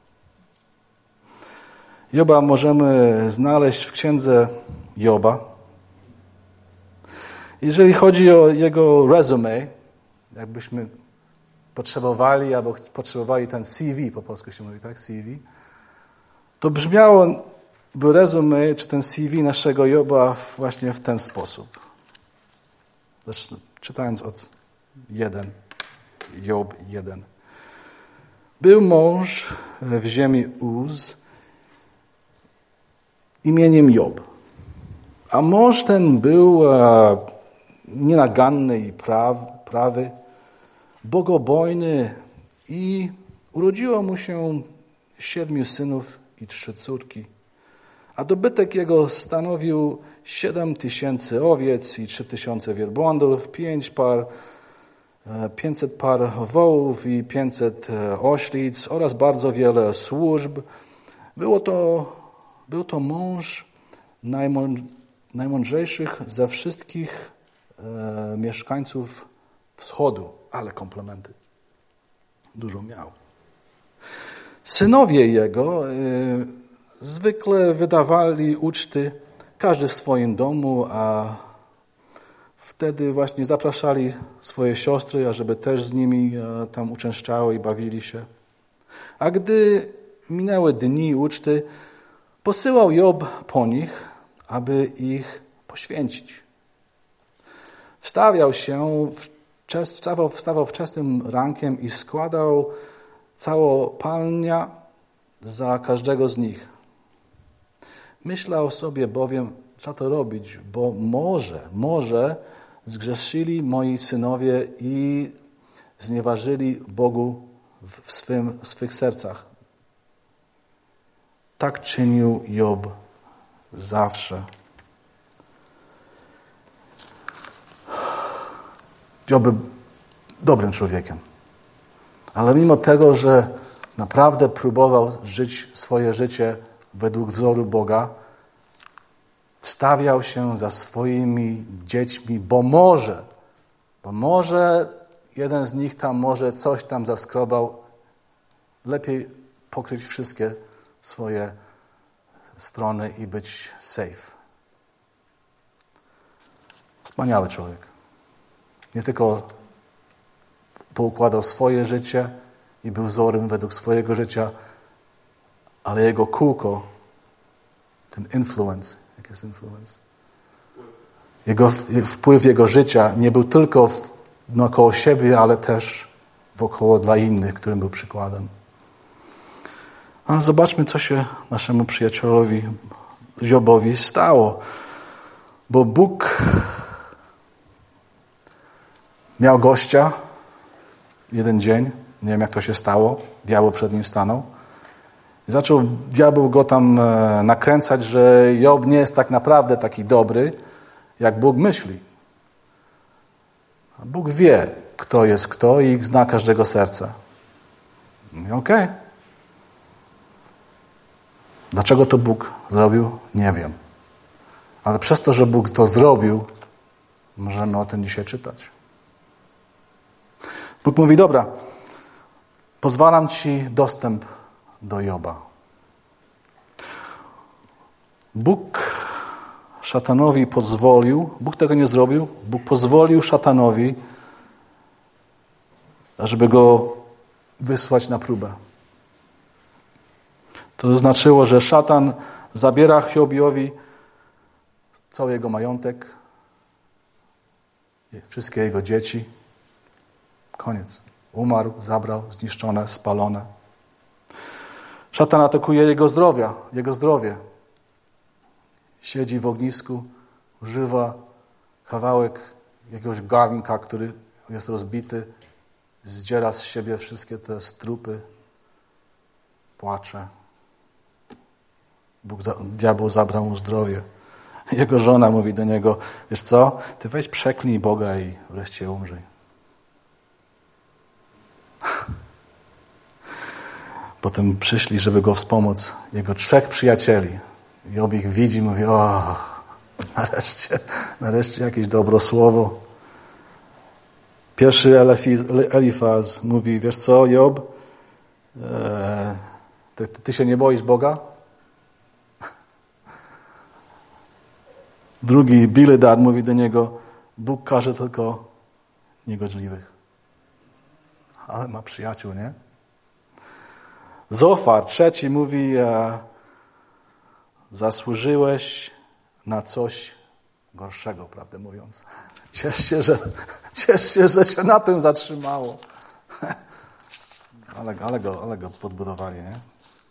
Joba możemy znaleźć w księdze Joba. Jeżeli chodzi o jego resume, jakbyśmy potrzebowali, albo potrzebowali ten C V, po polsku się mówi, tak? C V, to brzmiało by resume, czy ten C V naszego Joba właśnie w ten sposób. Zresztą, czytając od jeden, Job jeden. Był mąż w ziemi Uz imieniem Job. A mąż ten był e, nienaganny i praw, prawy, bogobojny i urodziło mu się siedmiu synów i trzy córki. A dobytek jego stanowił siedem tysięcy owiec i trzy tysiące wielbłądów, pięć par, pięćset par wołów i pięćset oślic oraz bardzo wiele służb. Było to, był to mąż najmądrzejszych ze wszystkich e, mieszkańców wschodu, ale komplementy. Dużo miał. Synowie jego e, zwykle wydawali uczty, każdy w swoim domu, a wtedy właśnie zapraszali swoje siostry, ażeby też z nimi e, tam uczęszczały i bawili się. A gdy minęły dni uczty, posyłał Job po nich, aby ich poświęcić. Wstawiał się, wstawał, wstawał wczesnym rankiem i składał całopalnia za każdego z nich. Myślał sobie bowiem, co to robić, bo może, może zgrzeszyli moi synowie i znieważyli Bogu w, swym, w swych sercach. Tak czynił Job zawsze. Job był dobrym człowiekiem. Ale mimo tego, że naprawdę próbował żyć swoje życie według wzoru Boga, wstawiał się za swoimi dziećmi, bo może, bo może jeden z nich tam może coś tam zaskrobał. Lepiej pokryć wszystkie swoje strony i być safe. Wspaniały człowiek. Nie tylko poukładał swoje życie i był wzorem według swojego życia, ale jego kółko, ten influence, jaki jest influence? Jego wpływ jego życia nie był tylko w, naokoło siebie, ale też wokoło dla innych, którym był przykładem. Ale zobaczmy, co się naszemu przyjacielowi Jobowi stało. Bo Bóg miał gościa jeden dzień, nie wiem jak to się stało, diabeł przed nim stanął. I zaczął diabeł go tam nakręcać, że Job nie jest tak naprawdę taki dobry, jak Bóg myśli. A Bóg wie, kto jest kto i zna każdego serca. I okej. Okay. Dlaczego to Bóg zrobił? Nie wiem. Ale przez to, że Bóg to zrobił, możemy o tym dzisiaj czytać. Bóg mówi, dobra, pozwalam ci dostęp do Joba. Bóg szatanowi pozwolił, Bóg tego nie zrobił, Bóg pozwolił szatanowi, żeby go wysłać na próbę. To znaczyło, że szatan zabiera Jobiowi cały jego majątek, wszystkie jego dzieci. Koniec. Umarł, zabrał, zniszczone, spalone. Szatan atakuje jego zdrowia, jego zdrowie. Siedzi w ognisku, używa kawałek jakiegoś garnka, który jest rozbity, zdziera z siebie wszystkie te strupy, płacze. Bóg, diabeł zabrał mu zdrowie. Jego żona mówi do niego, wiesz co, ty weź przeklnij Boga i wreszcie umrzyj. Potem przyszli, żeby go wspomóc, jego trzech przyjacieli. Job ich widzi i mówi, o, nareszcie, nareszcie jakieś dobro słowo. Pierwszy Elifaz mówi, wiesz co, Job, e, ty, ty się nie boisz Boga? Drugi Bildad mówi do niego, Bóg karze tylko niegodziwych. Ale ma przyjaciół, nie? Zofar, trzeci, mówi, e, zasłużyłeś na coś gorszego, prawdę mówiąc. Ciesz się, że, ciesz się, że się na tym zatrzymało. Ale, ale, go, ale go podbudowali, nie?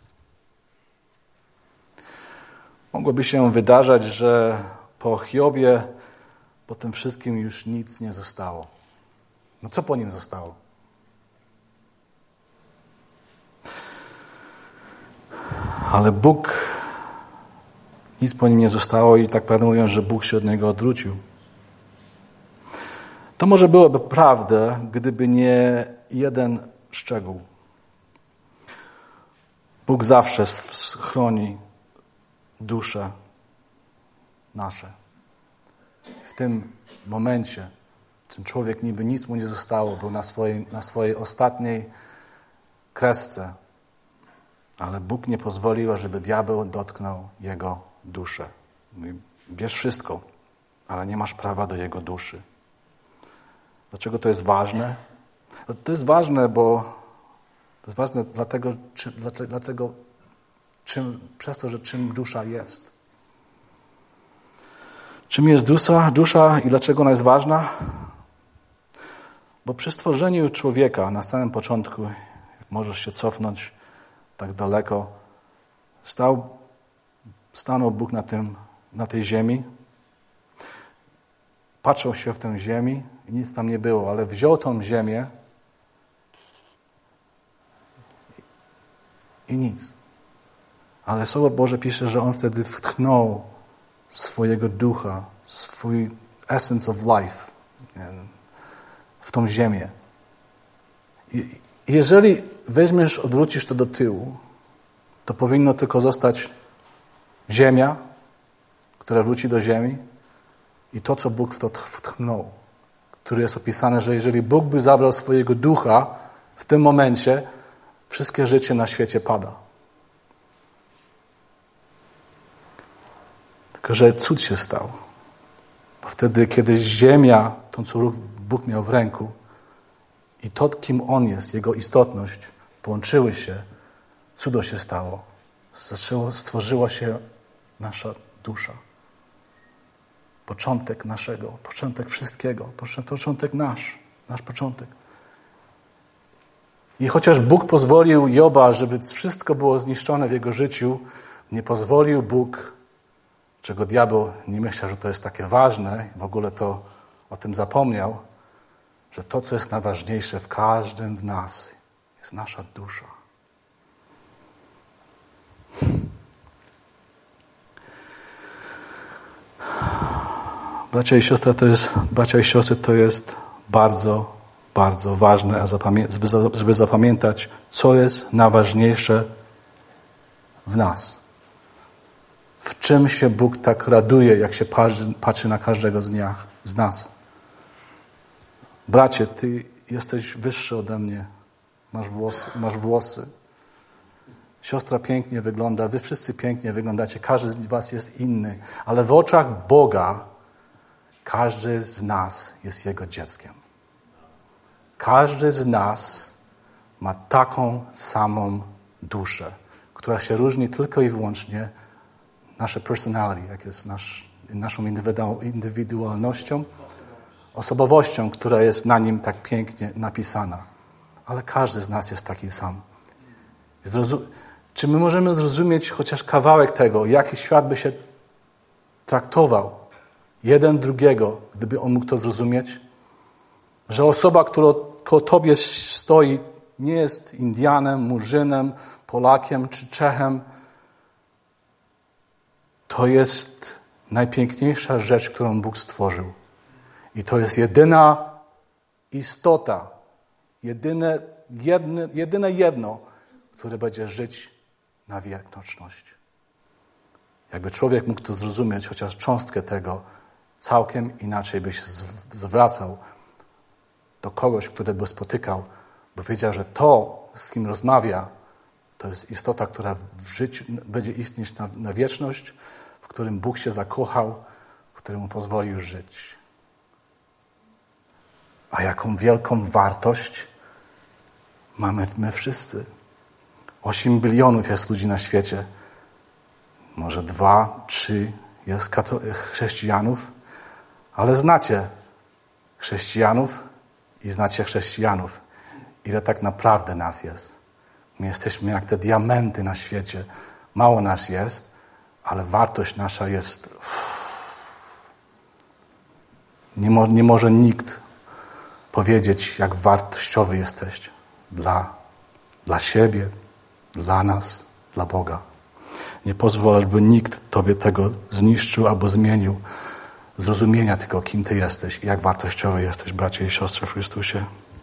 Mogłoby się wydarzać, że po Hiobie, po tym wszystkim już nic nie zostało. No co po nim zostało? Ale Bóg, nic po nim nie zostało i tak prawdę mówiąc, że Bóg się od niego odwrócił. To może byłoby prawda, gdyby nie jeden szczegół. Bóg zawsze chroni dusze nasze. W tym momencie ten człowiek niby nic mu nie zostało, był na swojej, na swojej ostatniej kresce, ale Bóg nie pozwolił, żeby diabeł dotknął jego duszę. Mówi, bierz wszystko, ale nie masz prawa do jego duszy. Dlaczego to jest ważne? To jest ważne, bo to jest ważne dlatego, czy, dlatego czym, przez to, że czym dusza jest. Czym jest dusza, dusza i dlaczego ona jest ważna? Bo przy stworzeniu człowieka na samym początku, jak możesz się cofnąć tak daleko, stał, stanął Bóg na, tym, na tej ziemi, patrzył się w tę ziemię i nic tam nie było, ale wziął tą ziemię i nic. Ale Słowo Boże pisze, że On wtedy wtchnął swojego ducha, swój essence of life w tą ziemię. I jeżeli weźmiesz, odwrócisz to do tyłu, to powinno tylko zostać ziemia, która wróci do ziemi i to, co Bóg w to wtchnął, który jest opisane, że jeżeli Bóg by zabrał swojego ducha w tym momencie, wszystkie życie na świecie pada. Tylko że cud się stał. Bo wtedy, kiedy ziemia, to co Bóg miał w ręku i to, kim On jest, Jego istotność, połączyły się, cudo się stało. Zaczęło, stworzyła się nasza dusza. Początek naszego, początek wszystkiego, początek nasz, nasz początek. I chociaż Bóg pozwolił Joba, żeby wszystko było zniszczone w jego życiu, nie pozwolił Bóg, czego diabeł nie myślał, że to jest takie ważne, w ogóle to o tym zapomniał, że to, co jest najważniejsze w każdym z nas, jest nasza dusza. Bracia i siostry, to jest, bracia i siostry, to jest bardzo, bardzo ważne, żeby zapamiętać, co jest najważniejsze w nas. W czym się Bóg tak raduje, jak się patrzy na każdego z, dnia, z nas. Bracie, ty jesteś wyższy ode mnie. Masz włosy, masz włosy. Siostra pięknie wygląda, wy wszyscy pięknie wyglądacie. Każdy z was jest inny. Ale w oczach Boga każdy z nas jest Jego dzieckiem. Każdy z nas ma taką samą duszę, która się różni tylko i wyłącznie nasze personality, jak jest nasz, naszą indywidualnością, osobowością, która jest na nim tak pięknie napisana. Ale każdy z nas jest taki sam. Czy my możemy zrozumieć chociaż kawałek tego, jaki świat by się traktował jeden drugiego, gdyby on mógł to zrozumieć? Że osoba, która koło tobie stoi, nie jest Indianem, Murzynem, Polakiem czy Czechem. To jest najpiękniejsza rzecz, którą Bóg stworzył. I to jest jedyna istota, jedyne jedno, jedyne jedno, które będzie żyć na wieczność. Jakby człowiek mógł to zrozumieć, chociaż cząstkę tego, całkiem inaczej by się zwracał do kogoś, który by spotykał, bo wiedział, że to, z kim rozmawia, to jest istota, która w życiu będzie istnieć na, na wieczność, w którym Bóg się zakochał, w którym mu pozwolił żyć. A jaką wielką wartość mamy my wszyscy. Osiem bilionów jest ludzi na świecie. Może dwa, trzy jest chrześcijanów, ale znacie chrześcijanów i znacie chrześcijanów. Ile tak naprawdę nas jest. My jesteśmy jak te diamenty na świecie. Mało nas jest, ale wartość nasza jest... Nie, mo- nie może nikt powiedzieć, jak wartościowy jesteś dla, dla siebie, dla nas, dla Boga. Nie pozwól, by nikt Tobie tego zniszczył albo zmienił. Zrozumienia tylko, kim Ty jesteś i jak wartościowy jesteś, bracie i siostry w Chrystusie.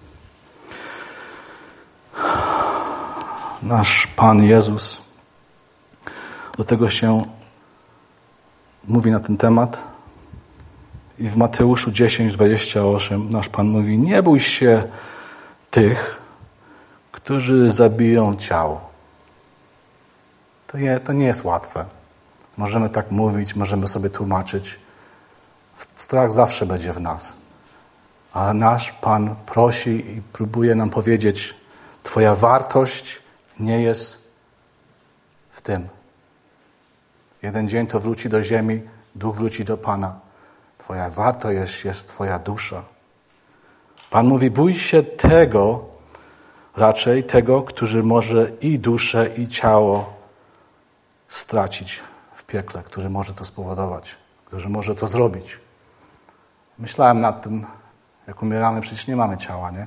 Nasz Pan Jezus, do tego się mówi na ten temat. I w Mateuszu dziesięć, dwadzieścia osiem nasz Pan mówi: nie bój się tych, którzy zabiją ciało. To nie, to nie jest łatwe. Możemy tak mówić, możemy sobie tłumaczyć. Strach zawsze będzie w nas. Ale nasz Pan prosi i próbuje nam powiedzieć: Twoja wartość nie jest w tym. Jeden dzień to wróci do ziemi, duch wróci do Pana. Twoja wartość jest Twoja dusza. Pan mówi: bój się tego, raczej tego, który może i duszę, i ciało stracić w piekle, który może to spowodować, który może to zrobić. Myślałem nad tym, jak umieramy, przecież nie mamy ciała, nie?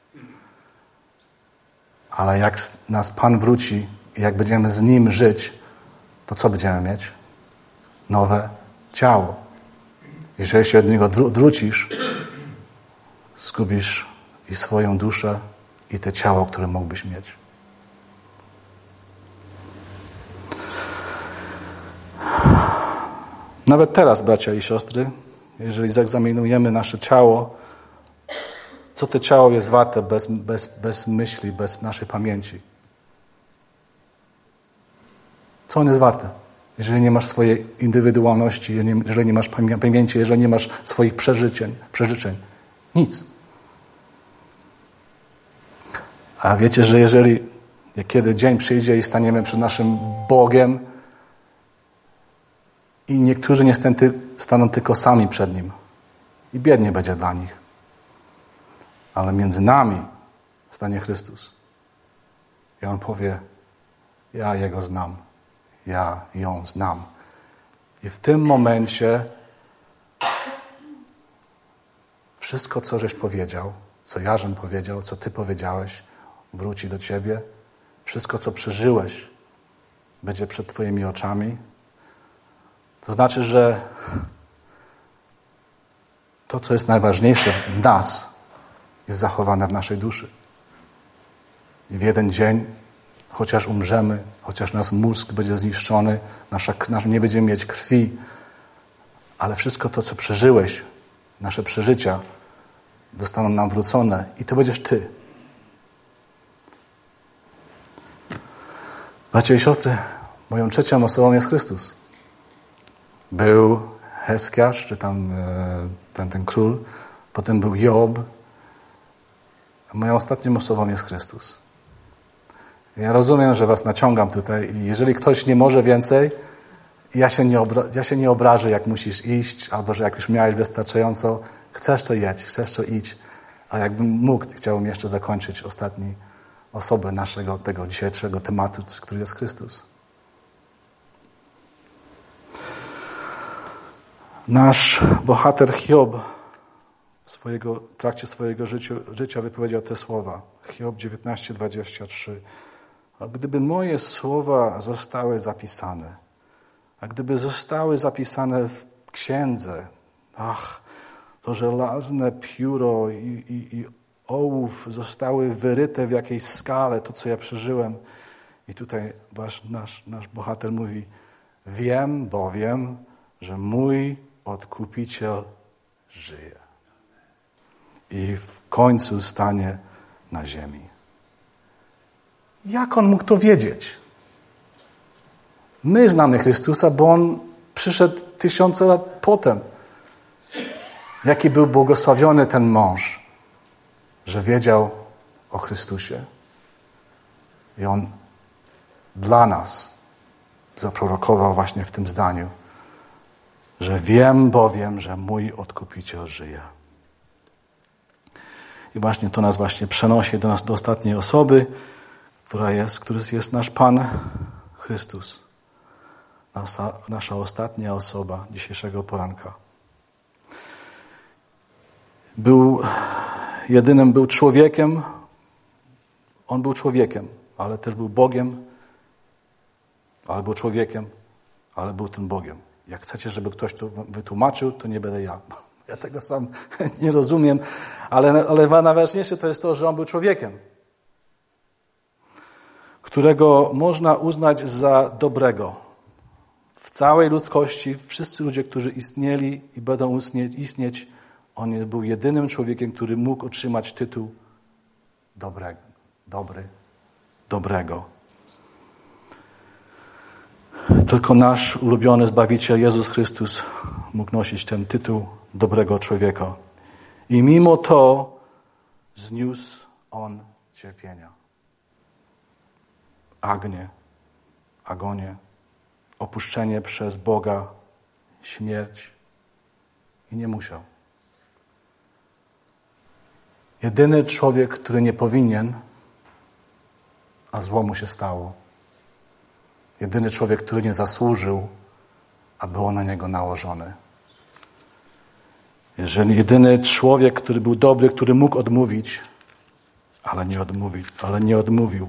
Ale jak nas Pan wróci i jak będziemy z Nim żyć, to co będziemy mieć? Nowe ciało. Jeżeli się od Niego odwrócisz, zgubisz i swoją duszę, i te ciało, które mógłbyś mieć. Nawet teraz, bracia i siostry, jeżeli zaegzaminujemy nasze ciało, co to ciało jest warte bez, bez, bez myśli, bez naszej pamięci? Co on jest warte? Jeżeli nie masz swojej indywidualności, jeżeli nie masz pamięci, jeżeli nie masz swoich przeżyczeń, przeżyczeń. Nic. A wiecie, że jeżeli kiedy dzień przyjdzie i staniemy przed naszym Bogiem i niektórzy niestety staną tylko sami przed Nim i biednie będzie dla nich. Ale między nami stanie Chrystus. I On powie: ja Jego znam. Ja ją znam. I w tym momencie wszystko, co żeś powiedział, co ja żem powiedział, co Ty powiedziałeś, wróci do Ciebie. Wszystko, co przeżyłeś, będzie przed Twoimi oczami. To znaczy, że to, co jest najważniejsze w nas, jest zachowane w naszej duszy. I w jeden dzień, chociaż umrzemy, chociaż nasz mózg będzie zniszczony, nasza, nasz, nie będziemy mieć krwi, ale wszystko to, co przeżyłeś, nasze przeżycia, zostaną nam wrócone i to będziesz Ty. Bracia i siostry, moją trzecią osobą jest Chrystus. Był Heskiasz, czy tam ten, ten król, potem był Job, a moją ostatnią osobą jest Chrystus. Ja rozumiem, że was naciągam tutaj i jeżeli ktoś nie może więcej, ja się nie, obra- ja się nie obrażę, jak musisz iść, albo że jak już miałeś wystarczająco, chcesz to jedź, chcesz to idź, ale jakbym mógł, chciałbym jeszcze zakończyć ostatni osobę naszego tego dzisiejszego tematu, który jest Chrystus. Nasz bohater Hiob swojego, w trakcie swojego życia, życia wypowiedział te słowa. Hiob dziewiętnaście, dwadzieścia trzy. A gdyby moje słowa zostały zapisane, a gdyby zostały zapisane w księdze, ach, to żelazne pióro i, i, i ołów zostały wyryte w jakiejś skale, to co ja przeżyłem. I tutaj wasz, nasz, nasz bohater mówi, wiem bowiem, że mój Odkupiciel żyje. I w końcu stanie na ziemi. Jak on mógł to wiedzieć? My znamy Chrystusa, bo On przyszedł tysiące lat potem. Jaki był błogosławiony ten mąż, że wiedział o Chrystusie. I On dla nas zaprorokował właśnie w tym zdaniu, że wiem bowiem, że mój Odkupiciel żyje. I właśnie to nas właśnie przenosi do nas, do ostatniej osoby, która jest, który jest nasz Pan Chrystus. Nasza, nasza ostatnia osoba dzisiejszego poranka. Był jedynym, był człowiekiem. On był człowiekiem, ale też był Bogiem. Ale był człowiekiem, ale był tym Bogiem. Jak chcecie, żeby ktoś to wytłumaczył, to nie będę ja. Ja tego sam nie rozumiem, ale, ale najważniejsze to jest to, że on był człowiekiem, którego można uznać za dobrego. W całej ludzkości, wszyscy ludzie, którzy istnieli i będą istnieć, istnieć, on był jedynym człowiekiem, który mógł otrzymać tytuł dobrego, dobry, dobrego. Tylko nasz ulubiony Zbawiciel Jezus Chrystus mógł nosić ten tytuł dobrego człowieka. I mimo to zniósł On cierpienia. Agnię, agonię, opuszczenie przez Boga, śmierć. I nie musiał. Jedyny człowiek, który nie powinien, a zło mu się stało. Jedyny człowiek, który nie zasłużył, a było na niego nałożone. Jeżeli jedyny człowiek, który był dobry, który mógł odmówić, ale nie odmówił, ale nie odmówił.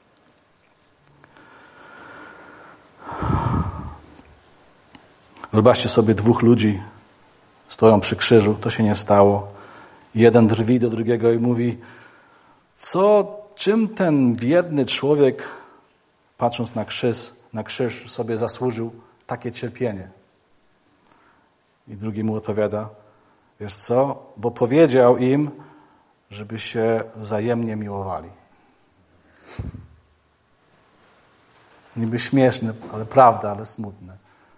Wyobraźcie sobie dwóch ludzi, stoją przy krzyżu, to się nie stało. Jeden drwi do drugiego i mówi, co, czym ten biedny człowiek, patrząc na krzyż, na krzyż sobie zasłużył takie cierpienie. I drugi mu odpowiada, wiesz co, bo powiedział im, żeby się wzajemnie miłowali. Niby śmieszne, ale prawda, ale smutne.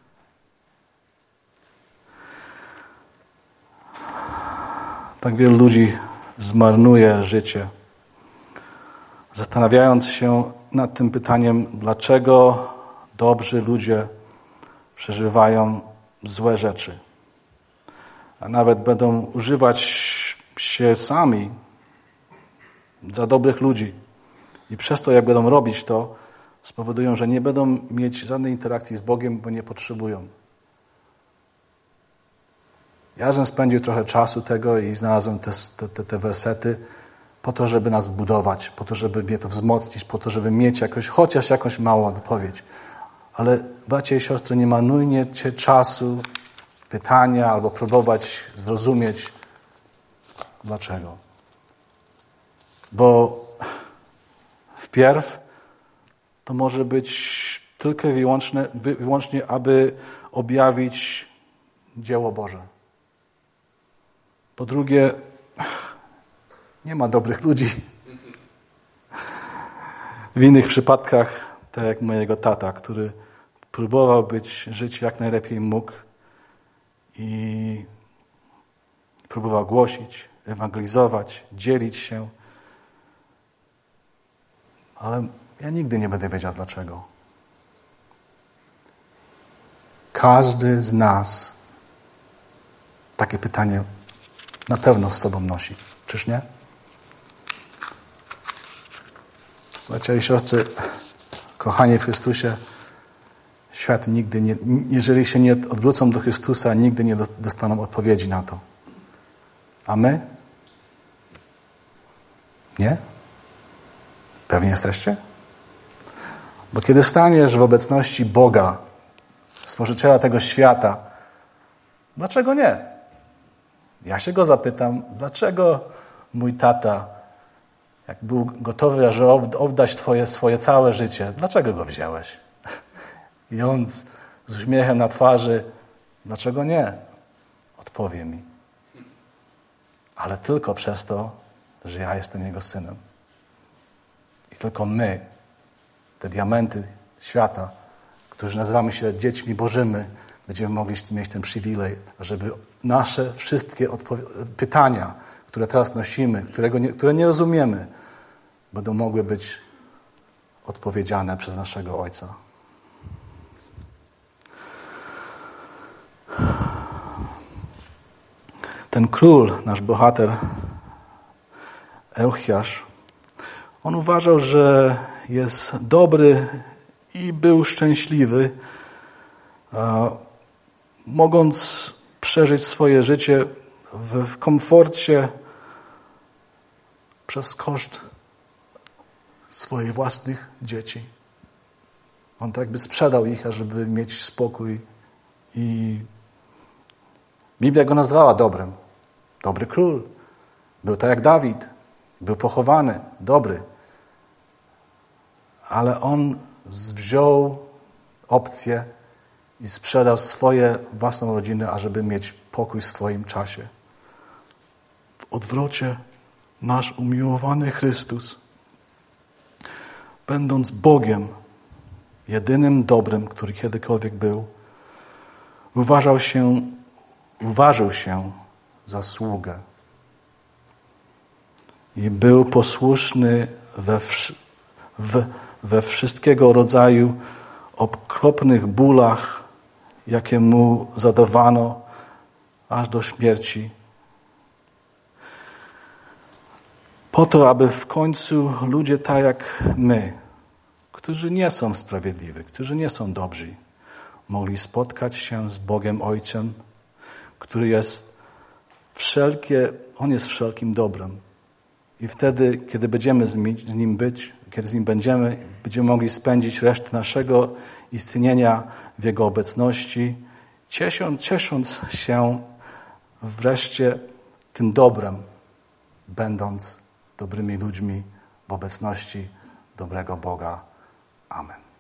Tak wielu ludzi zmarnuje życie, zastanawiając się nad tym pytaniem, dlaczego dobrzy ludzie przeżywają złe rzeczy. A nawet będą używać się sami za dobrych ludzi. I przez to, jak będą robić to, spowodują, że nie będą mieć żadnej interakcji z Bogiem, bo nie potrzebują. Ja żem spędził trochę czasu tego i znalazłem te, te, te wersety po to, żeby nas budować, po to, żeby mnie to wzmocnić, po to, żeby mieć jakoś, chociaż jakąś małą odpowiedź. Ale bracia i siostry, nie marnujcie czasu, pytania albo próbować zrozumieć dlaczego. Bo wpierw to może być tylko i wyłącznie, wyłącznie, aby objawić dzieło Boże. Po drugie, nie ma dobrych ludzi. W innych przypadkach, tak jak mojego tata, który próbował być, żyć jak najlepiej mógł i próbował głosić, ewangelizować, dzielić się. Ale ja nigdy nie będę wiedział dlaczego. Każdy z nas takie pytanie na pewno z sobą nosi. Czyż nie? Bracia i siostry, kochani w Chrystusie, świat nigdy nie, jeżeli się nie odwrócą do Chrystusa, nigdy nie dostaną odpowiedzi na to. A my? Nie? Pewnie jesteście? Bo kiedy staniesz w obecności Boga, Stworzyciela tego świata, dlaczego nie? Ja się go zapytam, dlaczego mój tata, jak był gotowy, że oddać twoje, swoje całe życie, dlaczego go wziąłeś? I on z, z uśmiechem na twarzy, dlaczego nie? Odpowie mi. Ale tylko przez to, że ja jestem Jego synem. I tylko my, te diamenty świata, którzy nazywamy się dziećmi Bożymi, będziemy mogli mieć ten przywilej, żeby nasze wszystkie pytania, które teraz nosimy, którego nie, które nie rozumiemy, będą mogły być odpowiedziane przez naszego Ojca. Ten król, nasz bohater, Euchiasz, on uważał, że jest dobry i był szczęśliwy, mogąc przeżyć swoje życie w, w komforcie przez koszt swoich własnych dzieci. On tak by sprzedał ich, ażeby mieć spokój. I Biblia go nazwała dobrym. Dobry król. Był tak jak Dawid. Był pochowany. Dobry. Ale on wziął opcję i sprzedał swoje własną rodzinę, ażeby mieć pokój w swoim czasie. W odwrocie nasz umiłowany Chrystus, będąc Bogiem, jedynym dobrym, który kiedykolwiek był, uważał się, uważał się za sługę. I był posłuszny we, w, we wszystkiego rodzaju okropnych bólach, jakie mu zadawano aż do śmierci. Po to, aby w końcu ludzie tak jak my, którzy nie są sprawiedliwi, którzy nie są dobrzy, mogli spotkać się z Bogiem Ojcem, który jest wszelkie, On jest wszelkim dobrem. I wtedy, kiedy będziemy z Nim być, kiedy z Nim będziemy, będziemy mogli spędzić resztę naszego istnienia w Jego obecności, ciesząc, ciesząc się wreszcie tym dobrem, będąc dobrymi ludźmi w obecności dobrego Boga. Amen.